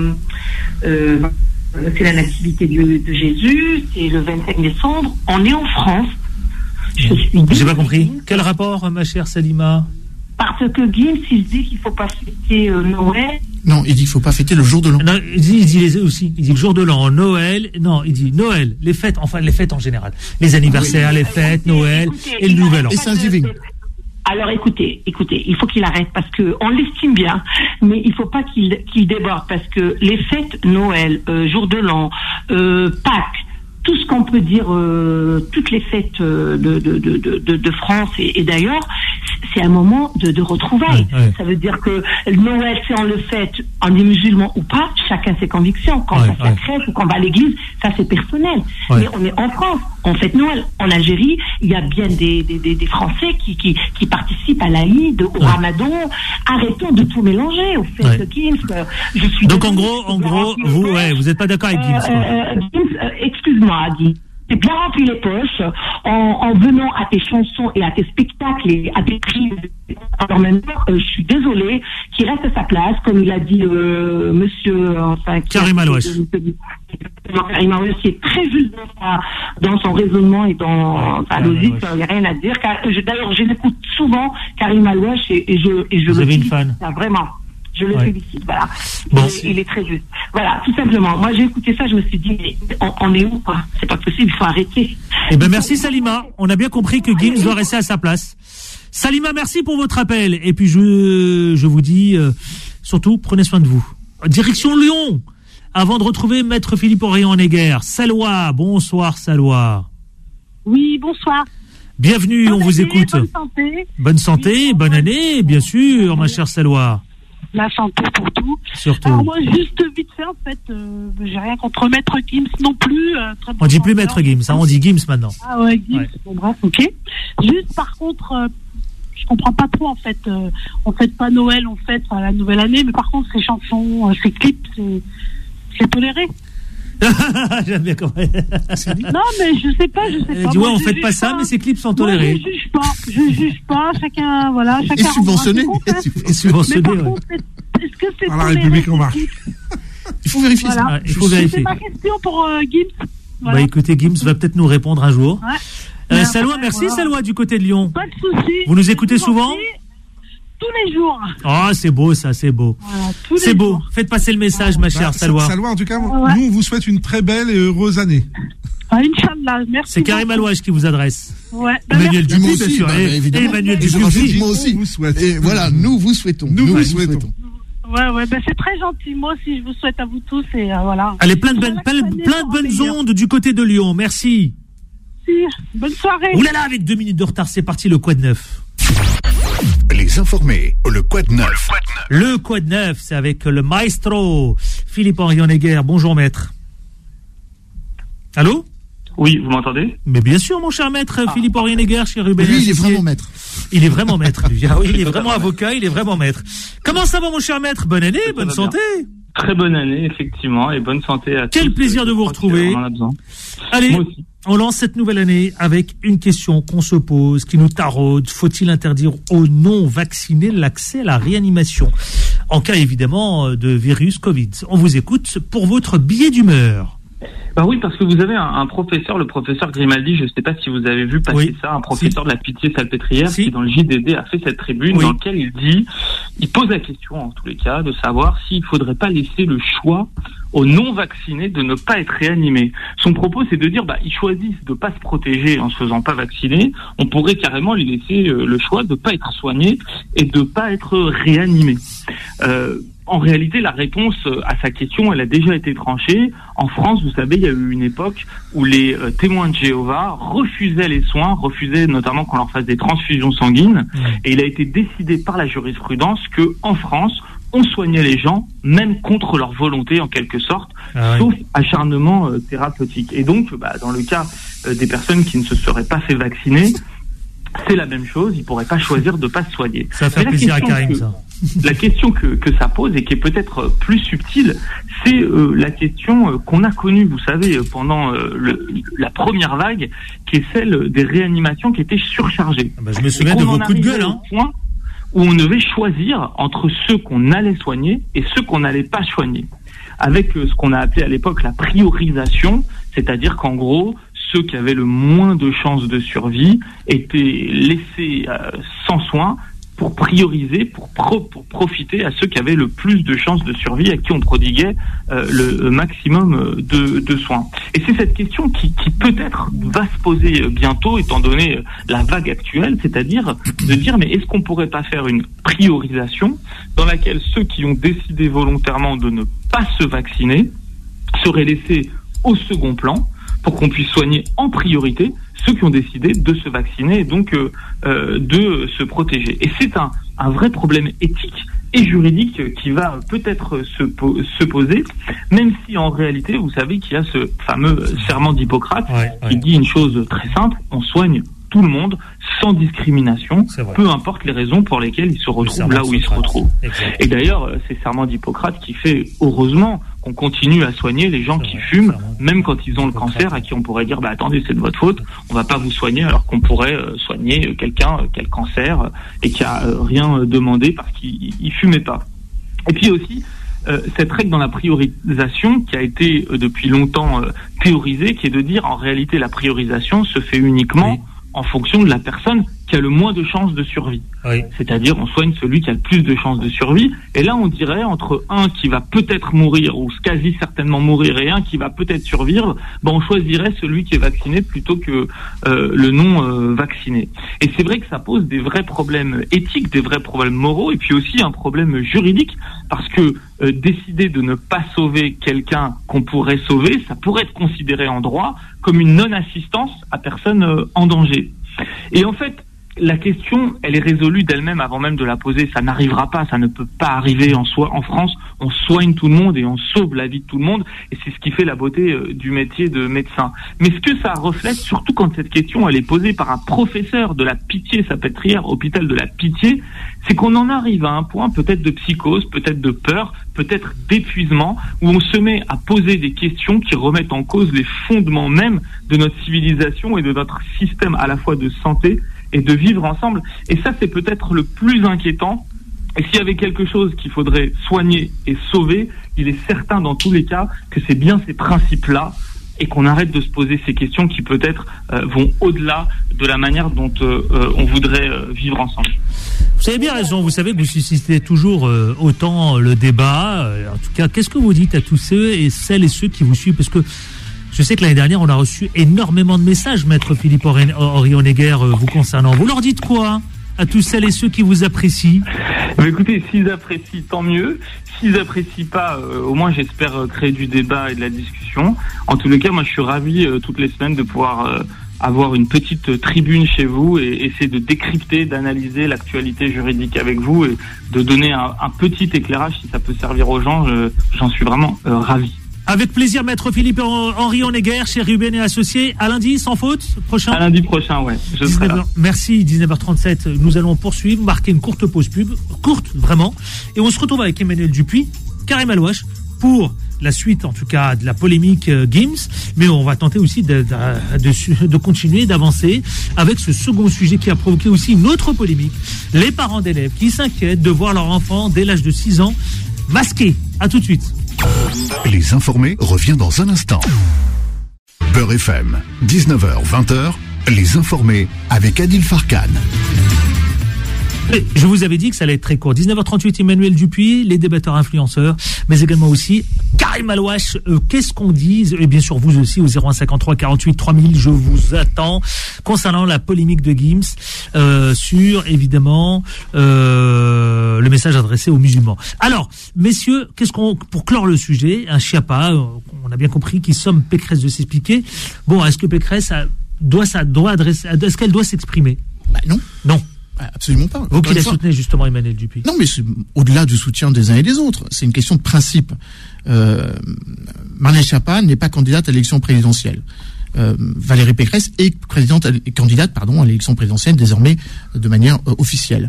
C'est la nativité de Jésus, c'est le 25 décembre. On est en France. J'ai pas compris. Quel rapport, ma chère Salima? Parce que Gims, il dit qu'il faut pas fêter Noël. Non, il dit qu'il faut pas fêter le jour de l'an. Non, il dit le jour de l'an, Noël. Non, il dit Noël, les fêtes, enfin les fêtes en général, les anniversaires, les fêtes, Noël et le Nouvel An. Et Thanksgiving. Alors écoutez, il faut qu'il arrête, parce que on l'estime bien, mais il faut pas qu'il déborde, parce que les fêtes Noël, jour de l'an, Pâques, tout ce qu'on peut dire, toutes les fêtes de France et d'ailleurs, c'est un moment de retrouvailles. Ouais. Ça veut dire que Noël, si on le fête, on est musulman ou pas, chacun ses convictions. Quand on fait la crèche ou qu'on va à l'église, ça c'est personnel. Ouais. Mais on est en France, on fête Noël. En Algérie, il y a bien des Français qui participent à l'Aïd, au Ramadan. Arrêtons de tout mélanger. Au fait de Gims, je suis. Donc en gros, vous n'êtes pas d'accord avec Gims. Gims, excuse-moi, Guy. C'est bien rempli les poches en venant à tes chansons et à tes spectacles et à tes prix. Alors maintenant, je suis désolée qu'il reste à sa place, comme il a dit monsieur Karim Alouache. Karim Alouache, qui est très juste dans son raisonnement et dans sa logique, il n'y a rien à dire. D'ailleurs, je l'écoute souvent, Karim Alouache, et je vous avez une fan. Vraiment. Je le félicite, voilà. Bon, il est très juste. Voilà, tout simplement. Moi, j'ai écouté ça, je me suis dit, mais on est où, quoi? C'est pas possible, il faut arrêter. Eh ben, merci Salima. On a bien compris que Gims doit rester à sa place. Salima, merci pour votre appel. Et puis, je vous dis, surtout, prenez soin de vous. Direction Lyon. Avant de retrouver Maître Philippe-Henri Honegger. Salwa, bonsoir Salwa. Oui, bonsoir. Bienvenue, on vous écoute. Bonne santé. Bonne santé, bonne année, bien sûr, ma chère Salwa. La santé pour tout. Surtout. Alors moi, juste vite fait, en fait, j'ai rien contre Maître Gims non plus. On dit plus Maître Gims, hein, on dit Gims maintenant. Ah ouais, Gims, bon bref, ok. Juste par contre, je comprends pas trop, en fait. On fête pas Noël, on fête la nouvelle année, mais par contre, ces chansons, ces clips, c'est toléré. J'aime bien comment. Non, mais je sais pas. Du on fête pas ça, mais ces clips sont tolérés. Je juge pas, chacun, voilà, chacun. Et subventionné. Et subventionné, mais par contre, est-ce que c'est à la République en marche. Il faut vérifier ça. Il faut vérifier. C'est ma question pour Gims. Voilà. Bah écoutez, Gims va peut-être nous répondre un jour. Salwa, merci Salwa du côté de Lyon. Pas de souci. Vous nous écoutez souvent? Tous les jours. Oh, c'est beau ça, c'est beau. Voilà, c'est beau. Jours. Faites passer le message, ma chère Salwa. Salwa, en tout cas, nous, on vous souhaite une très belle et heureuse année. Inch'Allah, merci. C'est Karim Alouache qui vous adresse. Ouais. Emmanuel Dupuis, bien sûr. Emmanuel Dupuis. Moi aussi. Et voilà, nous vous souhaitons. Nous vous souhaitons. Ouais, ben c'est très gentil. Moi aussi, je vous souhaite à vous tous et voilà. Allez, plein de bonnes ondes du côté de Lyon. Merci. Bonne soirée. Oulala, avec 2 minutes de retard, c'est parti le Quad 9. Les informés, le Quad 9. Le Quad 9, c'est avec le maestro Philippe-Henri Honegger. Bonjour maître. Allô? Oui, vous m'entendez? Mais bien sûr, mon cher maître Philippe-Henri Honegger chez Ruben. Lui, il est vraiment maître. Il est vraiment maître, lui. Ah oui, il est vraiment avocat, il est vraiment maître. Comment ça va, mon cher maître? Bonne année, bonne santé. Très bonne année, effectivement, et bonne santé à tous. Quel plaisir de vous retrouver. On en a besoin. Allez, moi aussi. On lance cette nouvelle année avec une question qu'on se pose, qui nous taraude. Faut-il interdire aux non-vaccinés l'accès à la réanimation en cas évidemment de virus Covid? On vous écoute pour votre billet d'humeur. Bah oui, parce que vous avez un professeur, le professeur Grimaldi, je ne sais pas si vous avez vu passer ça, un professeur de la Pitié-Salpêtrière, qui dans le JDD a fait cette tribune dans laquelle il pose la question en tous les cas de savoir s'il ne faudrait pas laisser le choix aux non-vaccinés de ne pas être réanimés. Son propos, c'est de dire, ils choisissent de ne pas se protéger en se faisant pas vacciner. On pourrait carrément lui laisser le choix de ne pas être soigné et de ne pas être réanimé. en réalité, la réponse à sa question, elle a déjà été tranchée. En France, vous savez, il y a eu une époque où les témoins de Jéhovah refusaient les soins, refusaient notamment qu'on leur fasse des transfusions sanguines. Et il a été décidé par la jurisprudence que, en France, on soignait les gens, même contre leur volonté, en quelque sorte, sauf acharnement thérapeutique. Et donc, dans le cas des personnes qui ne se seraient pas fait vacciner, c'est la même chose, ils ne pourraient pas choisir de ne pas se soigner. Ça fait plaisir à Karim, ça. La question que ça pose et qui est peut-être plus subtile, c'est la question qu'on a connue, vous savez, pendant la première vague, qui est celle des réanimations qui étaient surchargées. Je me souviens de vos coups de gueule. Point où on devait choisir entre ceux qu'on allait soigner et ceux qu'on n'allait pas soigner. Avec ce qu'on a appelé à l'époque la priorisation, c'est-à-dire qu'en gros, ceux qui avaient le moins de chances de survie étaient laissés sans soins pour prioriser, pour profiter à ceux qui avaient le plus de chances de survie, à qui on prodiguait le maximum de soins. Et c'est cette question qui peut-être va se poser bientôt, étant donné la vague actuelle, c'est-à-dire de dire, mais est-ce qu'on pourrait pas faire une priorisation dans laquelle ceux qui ont décidé volontairement de ne pas se vacciner seraient laissés au second plan, pour qu'on puisse soigner en priorité ceux qui ont décidé de se vacciner et donc de se protéger. Et c'est un vrai problème éthique et juridique qui va peut-être se poser, même si en réalité, vous savez qu'il y a ce fameux serment d'Hippocrate qui dit une chose très simple, on soigne tout le monde sans discrimination, peu importe les raisons pour lesquelles il se retrouve là où il se retrouve. Et d'ailleurs, c'est serment d'Hippocrate qui fait, heureusement, qu'on continue à soigner les gens qui fument, même quand ils ont le cancer, à qui on pourrait dire, attendez, c'est de votre faute, on va pas vous soigner, alors qu'on pourrait soigner quelqu'un qui a le cancer et qui a rien demandé parce qu'il fumait pas. Et puis aussi, cette règle dans la priorisation qui a été depuis longtemps théorisée, qui est de dire, en réalité, la priorisation se fait uniquement en fonction de la personne qui a le moins de chances de survie. C'est-à-dire, on soigne celui qui a le plus de chances de survie. Et là, on dirait, entre un qui va peut-être mourir, ou quasi certainement mourir, et un qui va peut-être survivre, on choisirait celui qui est vacciné plutôt que le non vacciné. Et c'est vrai que ça pose des vrais problèmes éthiques, des vrais problèmes moraux, et puis aussi un problème juridique, parce que décider de ne pas sauver quelqu'un qu'on pourrait sauver, ça pourrait être considéré en droit comme une non-assistance à personne en danger. Et en fait, la question, elle est résolue d'elle-même avant même de la poser. Ça n'arrivera pas, ça ne peut pas arriver en soi. En France, on soigne tout le monde et on sauve la vie de tout le monde. Et c'est ce qui fait la beauté du métier de médecin. Mais ce que ça reflète, surtout quand cette question, elle est posée par un professeur de la Pitié-Salpêtrière, hôpital de la Pitié, c'est qu'on en arrive à un point peut-être de psychose, peut-être de peur, peut-être d'épuisement, où on se met à poser des questions qui remettent en cause les fondements même de notre civilisation et de notre système à la fois de santé et de vivre ensemble. Et ça, c'est peut-être le plus inquiétant. Et s'il y avait quelque chose qu'il faudrait soigner et sauver, il est certain dans tous les cas que c'est bien ces principes-là et qu'on arrête de se poser ces questions qui peut-être vont au-delà de la manière dont on voudrait vivre ensemble. Vous avez bien raison, vous savez que vous suscitez toujours autant le débat. En tout cas, qu'est-ce que vous dites à tous ceux et celles et ceux qui vous suivent ? Parce que je sais que l'année dernière, on a reçu énormément de messages, Maître Philippe Henri-Honegger, vous concernant. Vous leur dites quoi à tous celles et ceux qui vous apprécient ? Écoutez, s'ils apprécient, tant mieux. S'ils n'apprécient pas, au moins j'espère créer du débat et de la discussion. En tous les cas, moi je suis ravi toutes les semaines de pouvoir avoir une petite tribune chez vous et essayer de décrypter, d'analyser l'actualité juridique avec vous et de donner un petit éclairage si ça peut servir aux gens. J'en suis vraiment ravi. Avec plaisir, Maître Philippe Henri-Honegger, chez Ruben et Associés. À lundi, sans faute, prochain. À lundi prochain, ouais. Je serai là. Merci, 19h37. Nous allons poursuivre, marquer une courte pause pub, courte, vraiment. Et on se retrouve avec Emmanuel Dupuis, Karim Alouache, pour la suite, en tout cas, de la polémique Gims. Mais on va tenter aussi de continuer, d'avancer avec ce second sujet qui a provoqué aussi une autre polémique. Les parents d'élèves qui s'inquiètent de voir leur enfant, dès l'âge de 6 ans, masqué. À tout de suite. Les informés revient dans un instant. Beurre FM, 19h-20h, les informés avec Adil Farkan. Je vous avais dit que ça allait être très court. 19h38, Emmanuel Dupuis, les débatteurs influenceurs, mais également aussi Karim Alouache. Qu'est-ce qu'on dit ? Et bien sûr, vous aussi, au 0153 48 3000, je vous attends. Concernant la polémique de Gims, sur, évidemment, le message adressé aux musulmans. Alors, messieurs, pour clore le sujet, un Schiappa, on a bien compris qui somme Pécresse de s'expliquer. Bon, est-ce que Pécresse est-ce qu'elle doit s'exprimer? Non. Non. Absolument pas. Vous qui la soutenez justement, Emmanuel Dupuy. Non, mais c'est au-delà du soutien des uns et des autres. C'est une question de principe. Marlène Schiappa n'est pas candidate à l'élection présidentielle. Valérie Pécresse est candidate à l'élection présidentielle désormais de manière officielle.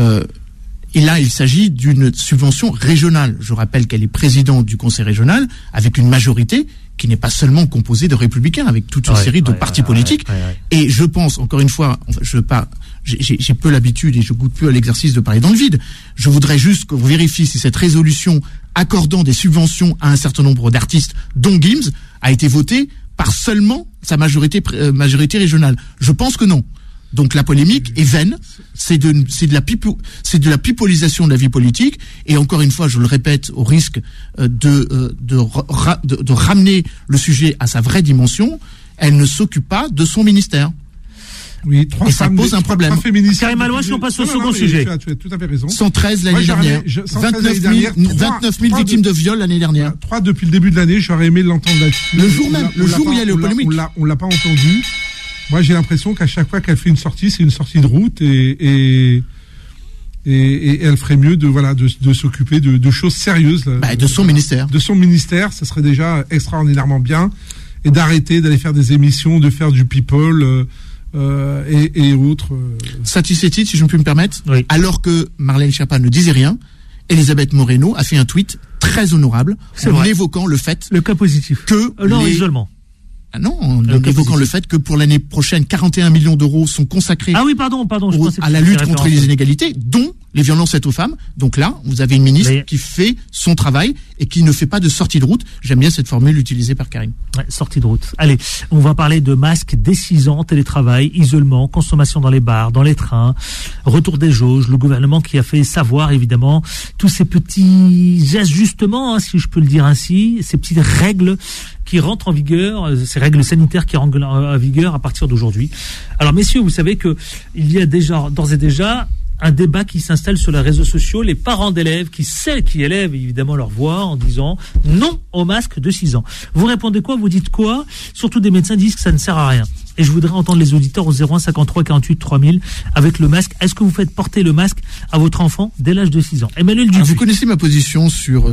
Et là, il s'agit d'une subvention régionale. Je rappelle qu'elle est présidente du conseil régional avec une majorité qui n'est pas seulement composée de républicains, avec toute une série de partis politiques. Et je pense, encore une fois, j'ai peu l'habitude et je goûte peu à l'exercice de parler dans le vide. Je voudrais juste qu'on vérifie si cette résolution accordant des subventions à un certain nombre d'artistes, dont Gims, a été votée par seulement sa majorité régionale. Je pense que non. Donc la polémique est vaine, c'est de la pipolisation de la vie politique, et encore une fois, je le répète, au risque de ramener le sujet à sa vraie dimension, elle ne s'occupe pas de son ministère. Oui, et ça pose un problème. Karim Alouache, on passe au second sujet. Tu as tout à fait raison. 113 l'année dernière. 29 000 victimes de viol l'année dernière. 3 depuis le début de l'année, j'aurais aimé l'entendre là-dessus. Le jour où il y a les polémiques. On l'a pas entendu. Moi, j'ai l'impression qu'à chaque fois qu'elle fait une sortie, c'est une sortie de route et elle ferait mieux de s'occuper de choses sérieuses. De son ministère. De son ministère, ça serait déjà extraordinairement bien. Et d'arrêter d'aller faire des émissions, de faire du people et autres. Satisfait-il, si je me puis me permettre, oui. Alors que Marlène Schiappa ne disait rien, Elisabeth Moreno a fait un tweet très honorable en évoquant le fait... Le cas positif. Que l'isolement. Ah non, en évoquant le fait que pour l'année prochaine, 41 millions d'euros sont consacrés à la lutte contre les inégalités, dont les violences faites aux femmes. Donc là, vous avez une ministre qui fait son travail et qui ne fait pas de sortie de route. J'aime bien cette formule utilisée par Karim. Ouais, sortie de route. Allez, on va parler de masques dès 6 ans, télétravail, isolement, consommation dans les bars, dans les trains, retour des jauges, le gouvernement qui a fait savoir évidemment tous ces petits ajustements, si je peux le dire ainsi, ces petites règles qui rentrent en vigueur, ces règles sanitaires qui rentrent en vigueur à partir d'aujourd'hui. Alors messieurs, vous savez que il y a d'ores et déjà un débat qui s'installe sur les réseaux sociaux, les parents d'élèves qui élèvent évidemment leur voix en disant non au masque de 6 ans. Vous répondez quoi? Vous dites quoi? Surtout des médecins disent que ça ne sert à rien. Et je voudrais entendre les auditeurs au 01 53 48 3000 avec le masque. Est-ce que vous faites porter le masque à votre enfant dès l'âge de 6 ans? Emmanuel Dupuy. Vous connaissez ma position sur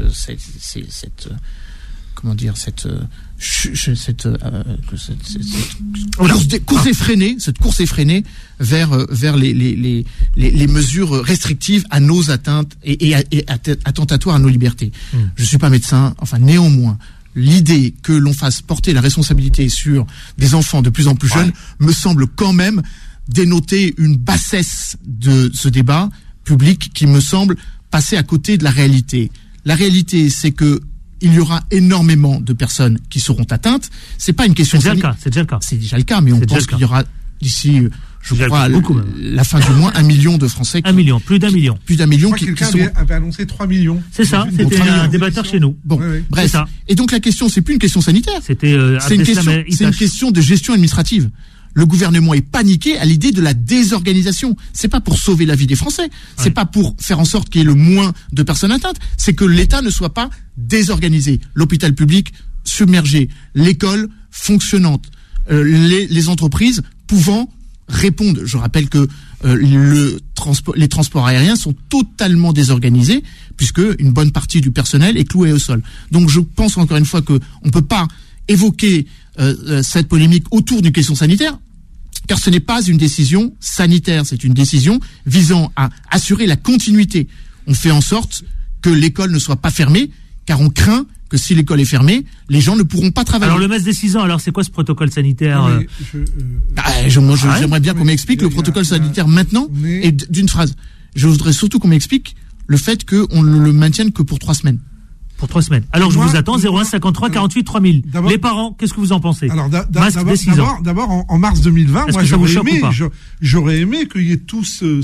course effrénée vers les mesures restrictives à nos atteintes et attentatoires à nos libertés. Je suis pas médecin, enfin néanmoins, l'idée que l'on fasse porter la responsabilité sur des enfants de plus en plus jeunes me semble quand même dénoter une bassesse de ce débat public qui me semble passer à côté de la réalité. La réalité, c'est que il y aura énormément de personnes qui seront atteintes. C'est pas une question. C'est déjà le cas. C'est déjà le cas, mais on pense qu'il y aura d'ici, je crois, la fin du mois, 1 million de Français. Plus d'1 million. Plus d'1 million qui seront... avait annoncé 3 millions. C'est ça. C'était un débatteur chez nous. Bon, bref. Et donc la question, c'est plus une question sanitaire. C'est une question de gestion administrative. Le gouvernement est paniqué à l'idée de la désorganisation. C'est pas pour sauver la vie des Français. C'est pas pour faire en sorte qu'il y ait le moins de personnes atteintes. C'est que l'État ne soit pas désorganisé. L'hôpital public submergé, l'école fonctionnante, les entreprises pouvant répondre. Je rappelle que les transports aériens sont totalement désorganisés puisque une bonne partie du personnel est clouée au sol. Donc je pense encore une fois que on peut pas évoquer cette polémique autour d'une question sanitaire, car ce n'est pas une décision sanitaire, c'est une décision visant à assurer la continuité. On fait en sorte que l'école ne soit pas fermée, car on craint que si l'école est fermée, les gens ne pourront pas travailler. Alors le masque des 6 ans, alors c'est quoi ce protocole sanitaire? J'aimerais bien qu'on m'explique le protocole sanitaire maintenant, et d'une phrase. Je voudrais surtout qu'on m'explique le fait qu'on ne le maintienne que pour 3 semaines. Pour 3 semaines. Alors je vous attends, 01 53 48 3000. Les parents, qu'est-ce que vous en pensez? Alors d'abord en mars 2020, moi j'aurais aimé qu'il y ait tout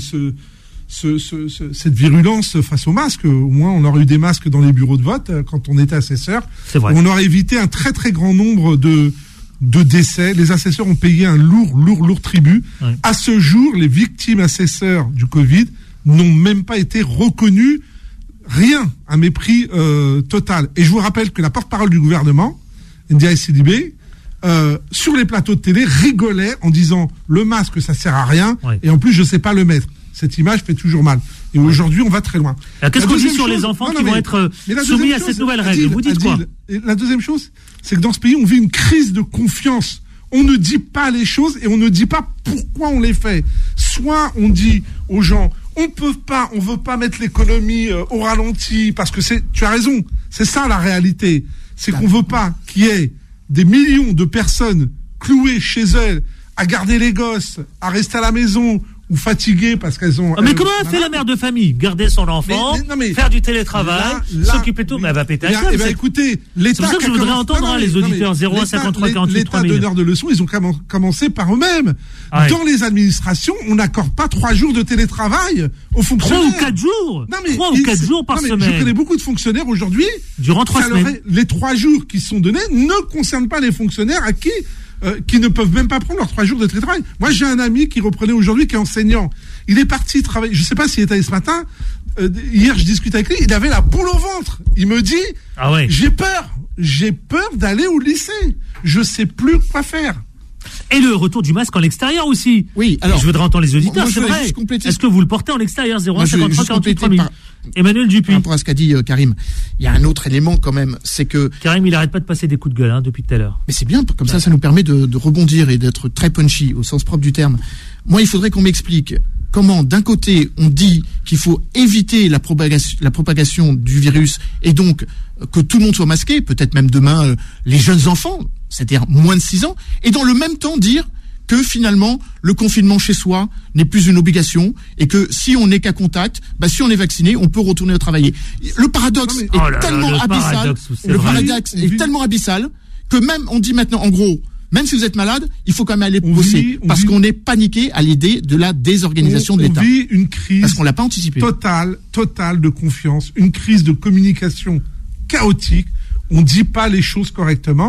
cette virulence face aux masques. Au moins on aurait eu des masques dans les bureaux de vote quand on était assesseur. C'est vrai. On aurait évité un très très grand nombre de décès. Les assesseurs ont payé un lourd tribut. À ce jour, les victimes assesseurs du Covid n'ont même pas été reconnus. Rien, un mépris total. Et je vous rappelle que la porte-parole du gouvernement, Ndiaye Sidibé, sur les plateaux de télé, rigolait en disant le masque, ça sert à rien, et en plus, je sais pas le mettre. Cette image fait toujours mal. Et aujourd'hui, on va très loin. Alors, qu'est-ce qu'on dit sur les enfants qui vont être soumis à cette nouvelle règle? Vous dites quoi? La deuxième chose, c'est que dans ce pays, on vit une crise de confiance. On ne dit pas les choses et on ne dit pas pourquoi on les fait. Soit on dit aux gens, on veut pas mettre l'économie au ralenti parce que tu as raison, c'est ça la réalité. C'est qu'on veut pas qu'il y ait des millions de personnes clouées chez elles à garder les gosses, à rester à la maison ou fatiguées parce qu'elles ont... mais comment a fait la mère de famille? Garder son enfant, faire du télétravail, s'occuper de tout, mais elle va péter la gueule. Écoutez, l'État... C'est pour ça que je voudrais entendre les auditeurs 01 53 48 l'État donneur de leçons, ils ont commencé par eux-mêmes. Ouais. Dans les administrations, on n'accorde pas 3 jours de télétravail aux fonctionnaires. 3 ou 4 jours 3 ou 4 jours par semaine. Je connais beaucoup de fonctionnaires aujourd'hui. Durant 3 semaines. Les 3 jours qui sont donnés ne concernent pas les fonctionnaires à qui ne peuvent même pas prendre leurs 3 jours de télétravail. Moi, j'ai un ami qui reprenait aujourd'hui, qui est enseignant. Il est parti travailler. Je sais pas s'il est allé ce matin. Hier, je discute avec lui. Il avait la boule au ventre. Il me dit, j'ai peur d'aller au lycée. Je sais plus quoi faire. Et le retour du masque en extérieur aussi. Oui, alors. Je voudrais entendre les auditeurs, c'est vrai. Est-ce que vous le portez en extérieur? 0153 48 3000. Emmanuel Dupuis. Par rapport à ce qu'a dit Karim, il y a un autre élément quand même, c'est que... Karim, il arrête pas de passer des coups de gueule depuis tout à l'heure. Mais c'est bien, comme ça nous permet de rebondir et d'être très punchy au sens propre du terme. Moi, il faudrait qu'on m'explique comment, d'un côté, on dit qu'il faut éviter la propagation du virus et donc que tout le monde soit masqué, peut-être même demain les jeunes enfants, c'est-à-dire moins de 6 ans, et dans le même temps dire que finalement le confinement chez soi n'est plus une obligation et que si on n'est qu'à contact, si on est vacciné, on peut retourner au travail. Le paradoxe est tellement abyssal. Le paradoxe est tellement abyssal que même on dit maintenant en gros, même si vous êtes malade, il faut quand même aller bosser parce qu'on est paniqué à l'idée de la désorganisation de l'État. On vit une crise parce qu'on l'a pas anticipé. Totale de confiance, une crise de communication chaotique. On dit pas les choses correctement.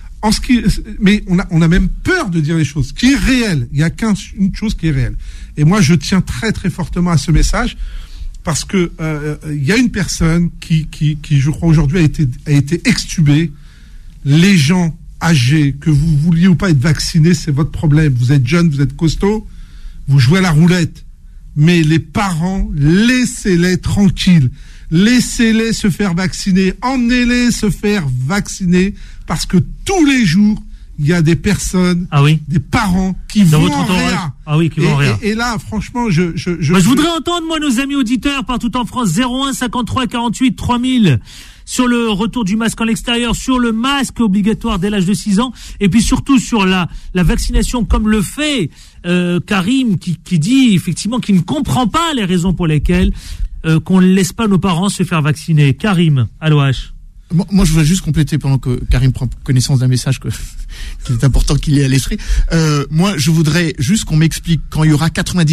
Mais on a même peur de dire les choses. Ce qui est réel, il y a qu'une chose qui est réelle. Et moi, je tiens très très fortement à ce message parce que il y a une personne qui je crois aujourd'hui a été extubée. Les gens âgés, que vous vouliez ou pas être vaccinés, c'est votre problème. Vous êtes jeune, vous êtes costaud, vous jouez à la roulette. Mais les parents, laissez-les tranquilles. Laissez-les se faire vacciner. Emmenez-les se faire vacciner. Parce que tous les jours, il y a des personnes, des parents qui vont en réa. Qui vont en réa. Et là, franchement, je voudrais entendre, moi, nos amis auditeurs partout en France, 01 53 48 3000, sur le retour du masque en extérieur, sur le masque obligatoire dès l'âge de 6 ans, et puis surtout sur la vaccination, comme le fait Karim, qui dit effectivement qu'il ne comprend pas les raisons pour lesquelles qu'on ne laisse pas nos parents se faire vacciner. Karim, Alouache. Moi, je voudrais juste compléter pendant que Karim prend connaissance d'un message qu'il est important qu'il ait à l'esprit. Moi, je voudrais juste qu'on m'explique quand il y aura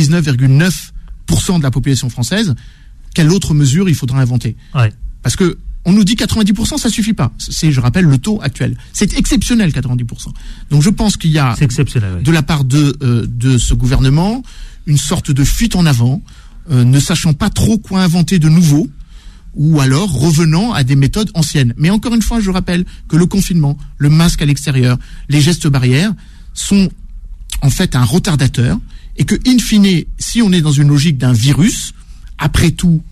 99,9% de la population française, quelle autre mesure il faudra inventer. Parce que on nous dit 90%, ça suffit pas. C'est, je rappelle, le taux actuel. C'est exceptionnel, 90%. Donc, je pense qu'il y a, de la part de ce gouvernement, une sorte de fuite en avant, ne sachant pas trop quoi inventer de nouveau, ou alors revenant à des méthodes anciennes. Mais encore une fois, je rappelle que le confinement, le masque à l'extérieur, les gestes barrières sont en fait un retardateur et que, in fine, si on est dans une logique d'un virus, après tout,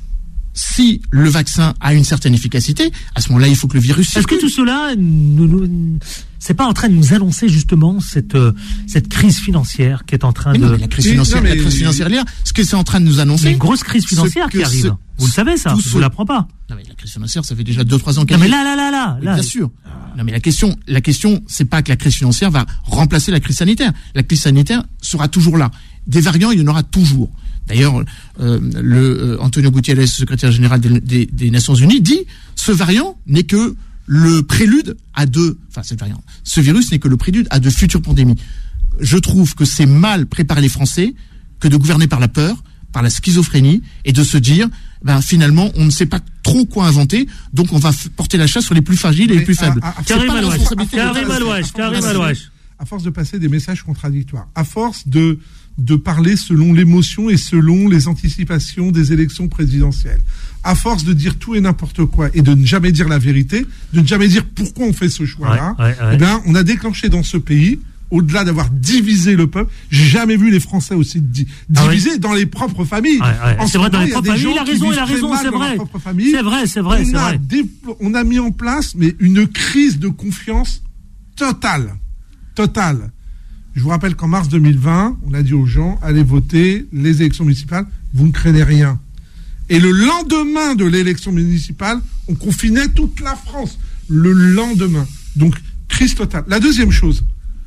si le vaccin a une certaine efficacité, à ce moment-là, il faut que le virus circule. Est-ce que tout cela, c'est pas en train de nous annoncer justement cette crise financière qui est en train mais la crise financière, ce que c'est en train de nous annoncer. C'est une grosse crise financière qui arrive. Vous le savez, ça. Je vous l'apprends pas. Non, mais la crise financière, ça fait déjà 2-3 ans qu'elle. Non, mais là. Bien sûr. Non, mais la question, c'est pas que la crise financière va remplacer la crise sanitaire. La crise sanitaire sera toujours là. Des variants, il y en aura toujours. D'ailleurs, Antonio Guterres, secrétaire général des Nations Unies, dit ce variant n'est que le prélude à ce virus n'est que le prélude à de futures pandémies. Je trouve que c'est mal préparer les Français que de gouverner par la peur, par la schizophrénie, et de se dire, finalement, on ne sait pas trop quoi inventer, donc on va porter la chasse sur les plus fragiles et les plus faibles. Karim Alouache. À force de passer des messages contradictoires, à force de de parler selon l'émotion et selon les anticipations des élections présidentielles. À force de dire tout et n'importe quoi et de ne jamais dire la vérité, de ne jamais dire pourquoi on fait ce choix-là, eh bien, on a déclenché dans ce pays, au-delà d'avoir divisé le peuple, j'ai jamais vu les Français aussi divisés dans les propres familles. C'est vrai, dans les propres familles. Il a raison, c'est vrai. C'est vrai. On a mis en place, mais une crise de confiance totale. Je vous rappelle qu'en mars 2020, on a dit aux gens, allez voter les élections municipales, vous ne craignez rien. Et le lendemain de l'élection municipale, on confinait toute la France. Le lendemain. Donc, crise totale. La deuxième chose,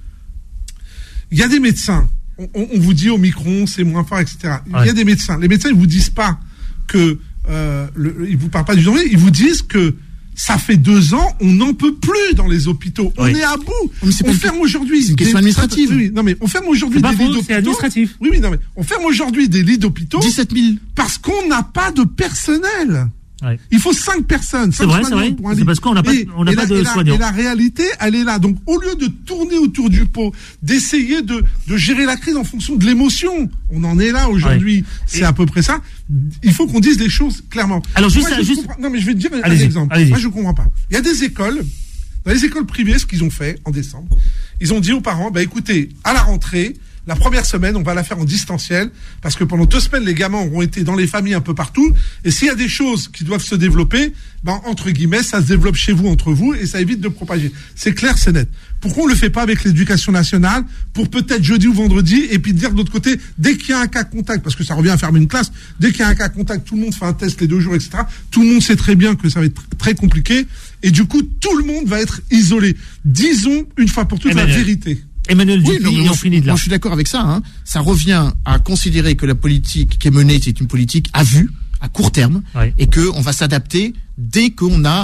il y a des médecins. On vous dit au micron, c'est moins fort, etc. Il y a des médecins. Les médecins, ils vous disent pas que, ils vous parlent pas du danger. Ils vous disent que ça fait 2 ans, on n'en peut plus dans les hôpitaux. On est à bout. On ferme aujourd'hui. C'est une question administrative. Oui, non, mais on ferme aujourd'hui des lits d'hôpitaux. C'est administratif. Oui, non, mais on ferme aujourd'hui des lits d'hôpitaux. 17 000. Parce qu'on n'a pas de personnel. Ouais. Il faut 5 personnes. C'est vrai. C'est parce qu'on n'a pas de soignants. Et la réalité, elle est là. Donc, au lieu de tourner autour du pot, d'essayer de gérer la crise en fonction de l'émotion, on en est là aujourd'hui. Ouais. C'est à peu près ça. Il faut qu'on dise les choses clairement. Alors, non, mais je vais te dire un exemple. Moi, je comprends pas. Il y a des écoles, dans les écoles privées, ce qu'ils ont fait en décembre, ils ont dit aux parents, écoutez, à la rentrée, la première semaine, on va la faire en distanciel, parce que pendant 2 semaines, les gamins auront été dans les familles un peu partout, et s'il y a des choses qui doivent se développer, entre guillemets, ça se développe chez vous, entre vous, et ça évite de propager. C'est clair, c'est net. Pourquoi on le fait pas avec l'éducation nationale, pour peut-être jeudi ou vendredi, et puis dire de l'autre côté, dès qu'il y a un cas contact, parce que ça revient à fermer une classe, dès qu'il y a un cas contact, tout le monde fait un test les 2 jours, etc. Tout le monde sait très bien que ça va être très compliqué, et du coup, tout le monde va être isolé. Disons, une fois pour toutes, la vérité. Emmanuel Dupuy, on finit de là. Moi, je suis d'accord avec ça. Hein. Ça revient à considérer que la politique qui est menée, c'est une politique à vue, à court terme, et qu'on va s'adapter dès qu'on a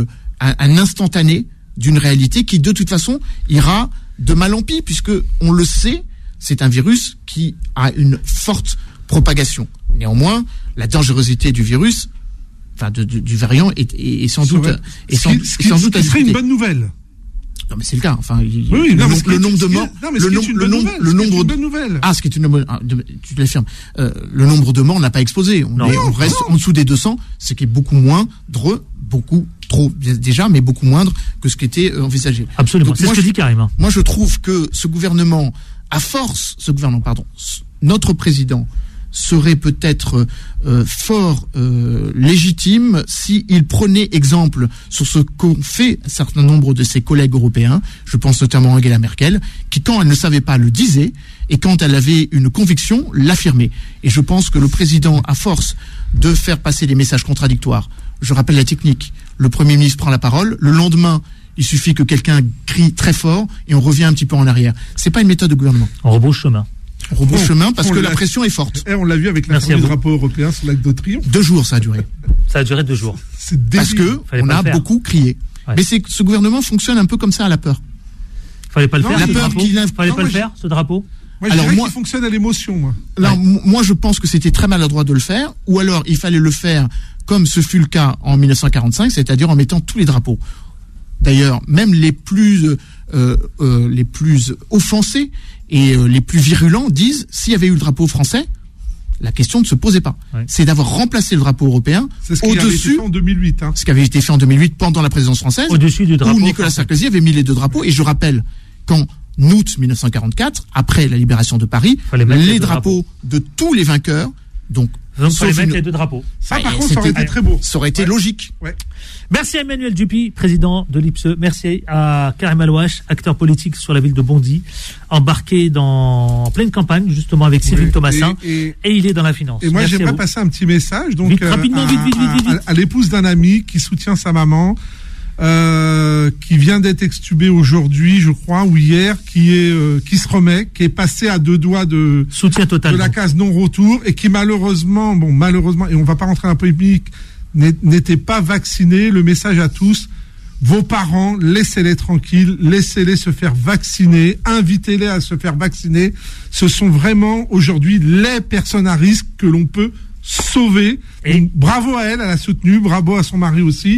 un instantané d'une réalité qui, de toute façon, ira de mal en pis, puisque on le sait, c'est un virus qui a une forte propagation. Néanmoins, la dangerosité du virus, du variant, est sans doute ce serait une bonne nouvelle. Non, mais c'est le cas. Enfin, le nombre de morts, le nombre de nouvelles. Ah, ce qui est une bonne, tu l'affirmes. Le nombre de morts n'a pas explosé. On reste en dessous des 200, ce qui est beaucoup moindre, beaucoup trop déjà, mais beaucoup moindre que ce qui était envisagé. Absolument. Donc, c'est ce que dit Karim. Moi, je trouve que notre président serait peut-être fort légitime s'il prenait exemple sur ce qu'ont fait un certain nombre de ses collègues européens, je pense notamment à Angela Merkel, qui quand elle ne savait pas le disait, et quand elle avait une conviction, l'affirmait. Et je pense que le président, à force de faire passer des messages contradictoires, je rappelle la technique, le Premier ministre prend la parole, le lendemain, il suffit que quelqu'un crie très fort et on revient un petit peu en arrière. C'est pas une méthode de gouvernement. On rebrousse chemin. Parce que la pression est forte. Et on l'a vu avec la du drapeau européen sur l'Arc de Triomphe. 2 jours, ça a duré. Ça a duré 2 jours. Parce que on a beaucoup crié. Ouais. Mais ce gouvernement fonctionne un peu comme ça à la peur. Fallait pas le faire. Fallait pas le faire, ce drapeau. Moi, je dirais qu'il fonctionne à l'émotion, moi. Alors, moi, je pense que c'était très maladroit de le faire, ou alors il fallait le faire comme ce fut le cas en 1945, c'est-à-dire en mettant tous les drapeaux. D'ailleurs, même les plus offensés et les plus virulents disent, s'il y avait eu le drapeau français, la question ne se posait pas. Ouais. C'est d'avoir remplacé le drapeau européen au-dessus. En 2008, ce qui avait été fait en 2008 pendant la présidence française. Au-dessus du drapeau. Où Nicolas Sarkozy avait mis les 2 drapeaux. Et je rappelle qu'en août 1944, après la libération de Paris, les drapeaux de tous les vainqueurs, donc fallait mettre les 2 drapeaux. Ça, par contre, ça aurait été très beau. Ça aurait été logique. Ouais. Merci à Emmanuel Dupuy, président de l'IPSE. Merci à Karim Alouache, acteur politique sur la ville de Bondy, embarqué en pleine campagne, justement, avec Cyril Thomassin. Et il est dans la finance. Et moi, j'aimerais passer un petit message, donc, vite, à l'épouse d'un ami qui soutient sa maman, qui vient d'être extubée aujourd'hui, je crois, ou hier, qui se remet, qui est passé à 2 doigts de soutien total de la case non-retour, et qui malheureusement, et on va pas rentrer dans la polémique, n'était pas vacciné. Le message à tous: vos parents, laissez-les tranquilles, laissez-les se faire vacciner, invitez-les à se faire vacciner. Ce sont vraiment aujourd'hui les personnes à risque que l'on peut sauver. Donc, bravo à elle a soutenu, bravo à son mari aussi.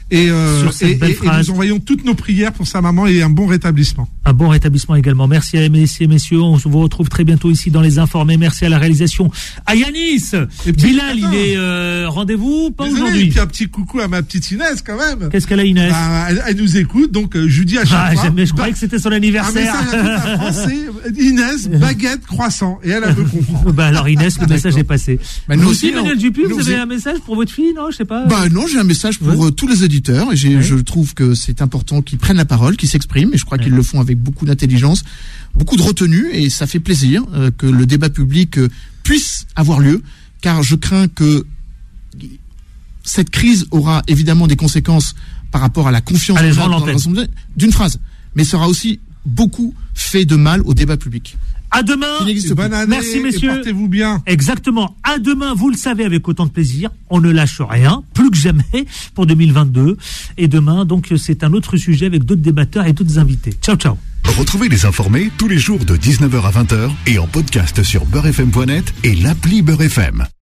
Et nous envoyons toutes nos prières pour sa maman et un bon rétablissement. Un bon rétablissement également. Merci à messieurs. On vous retrouve très bientôt ici dans Les Informés. Merci à la réalisation. À Yanis. Bilal, il est rendez-vous pas aujourd'hui. Et puis un petit coucou à ma petite Inès quand même. Qu'est-ce qu'elle a, Inès? Elle nous écoute, donc je dis à chaque fois. Mais je croyais que c'était son anniversaire. Un message à toute la France, Inès, baguette, croissant. Et elle me comprend. Alors Inès, le message est passé. Nous aussi, Emmanuel Dupuis, vous avez un message pour votre fille, non? Je sais pas. Non, j'ai un message pour tous les auditeurs. Et je trouve que c'est important qu'ils prennent la parole, qu'ils s'expriment. Et je crois qu'ils le font avec beaucoup d'intelligence, beaucoup de retenue. Et ça fait plaisir que le débat public puisse avoir lieu. Car je crains que cette crise aura évidemment des conséquences par rapport à la confiance dans l'Assemblée, d'une phrase. Mais sera aussi beaucoup fait de mal au débat public. À demain. Bonne année. Merci messieurs. Portez-vous bien. Exactement. À demain, vous le savez, avec autant de plaisir. On ne lâche rien, plus que jamais, pour 2022. Et demain, donc, c'est un autre sujet avec d'autres débatteurs et d'autres invités. Ciao, ciao. Retrouvez Les Informés tous les jours de 19h à 20h et en podcast sur beurrefm.net et l'appli Beurre FM.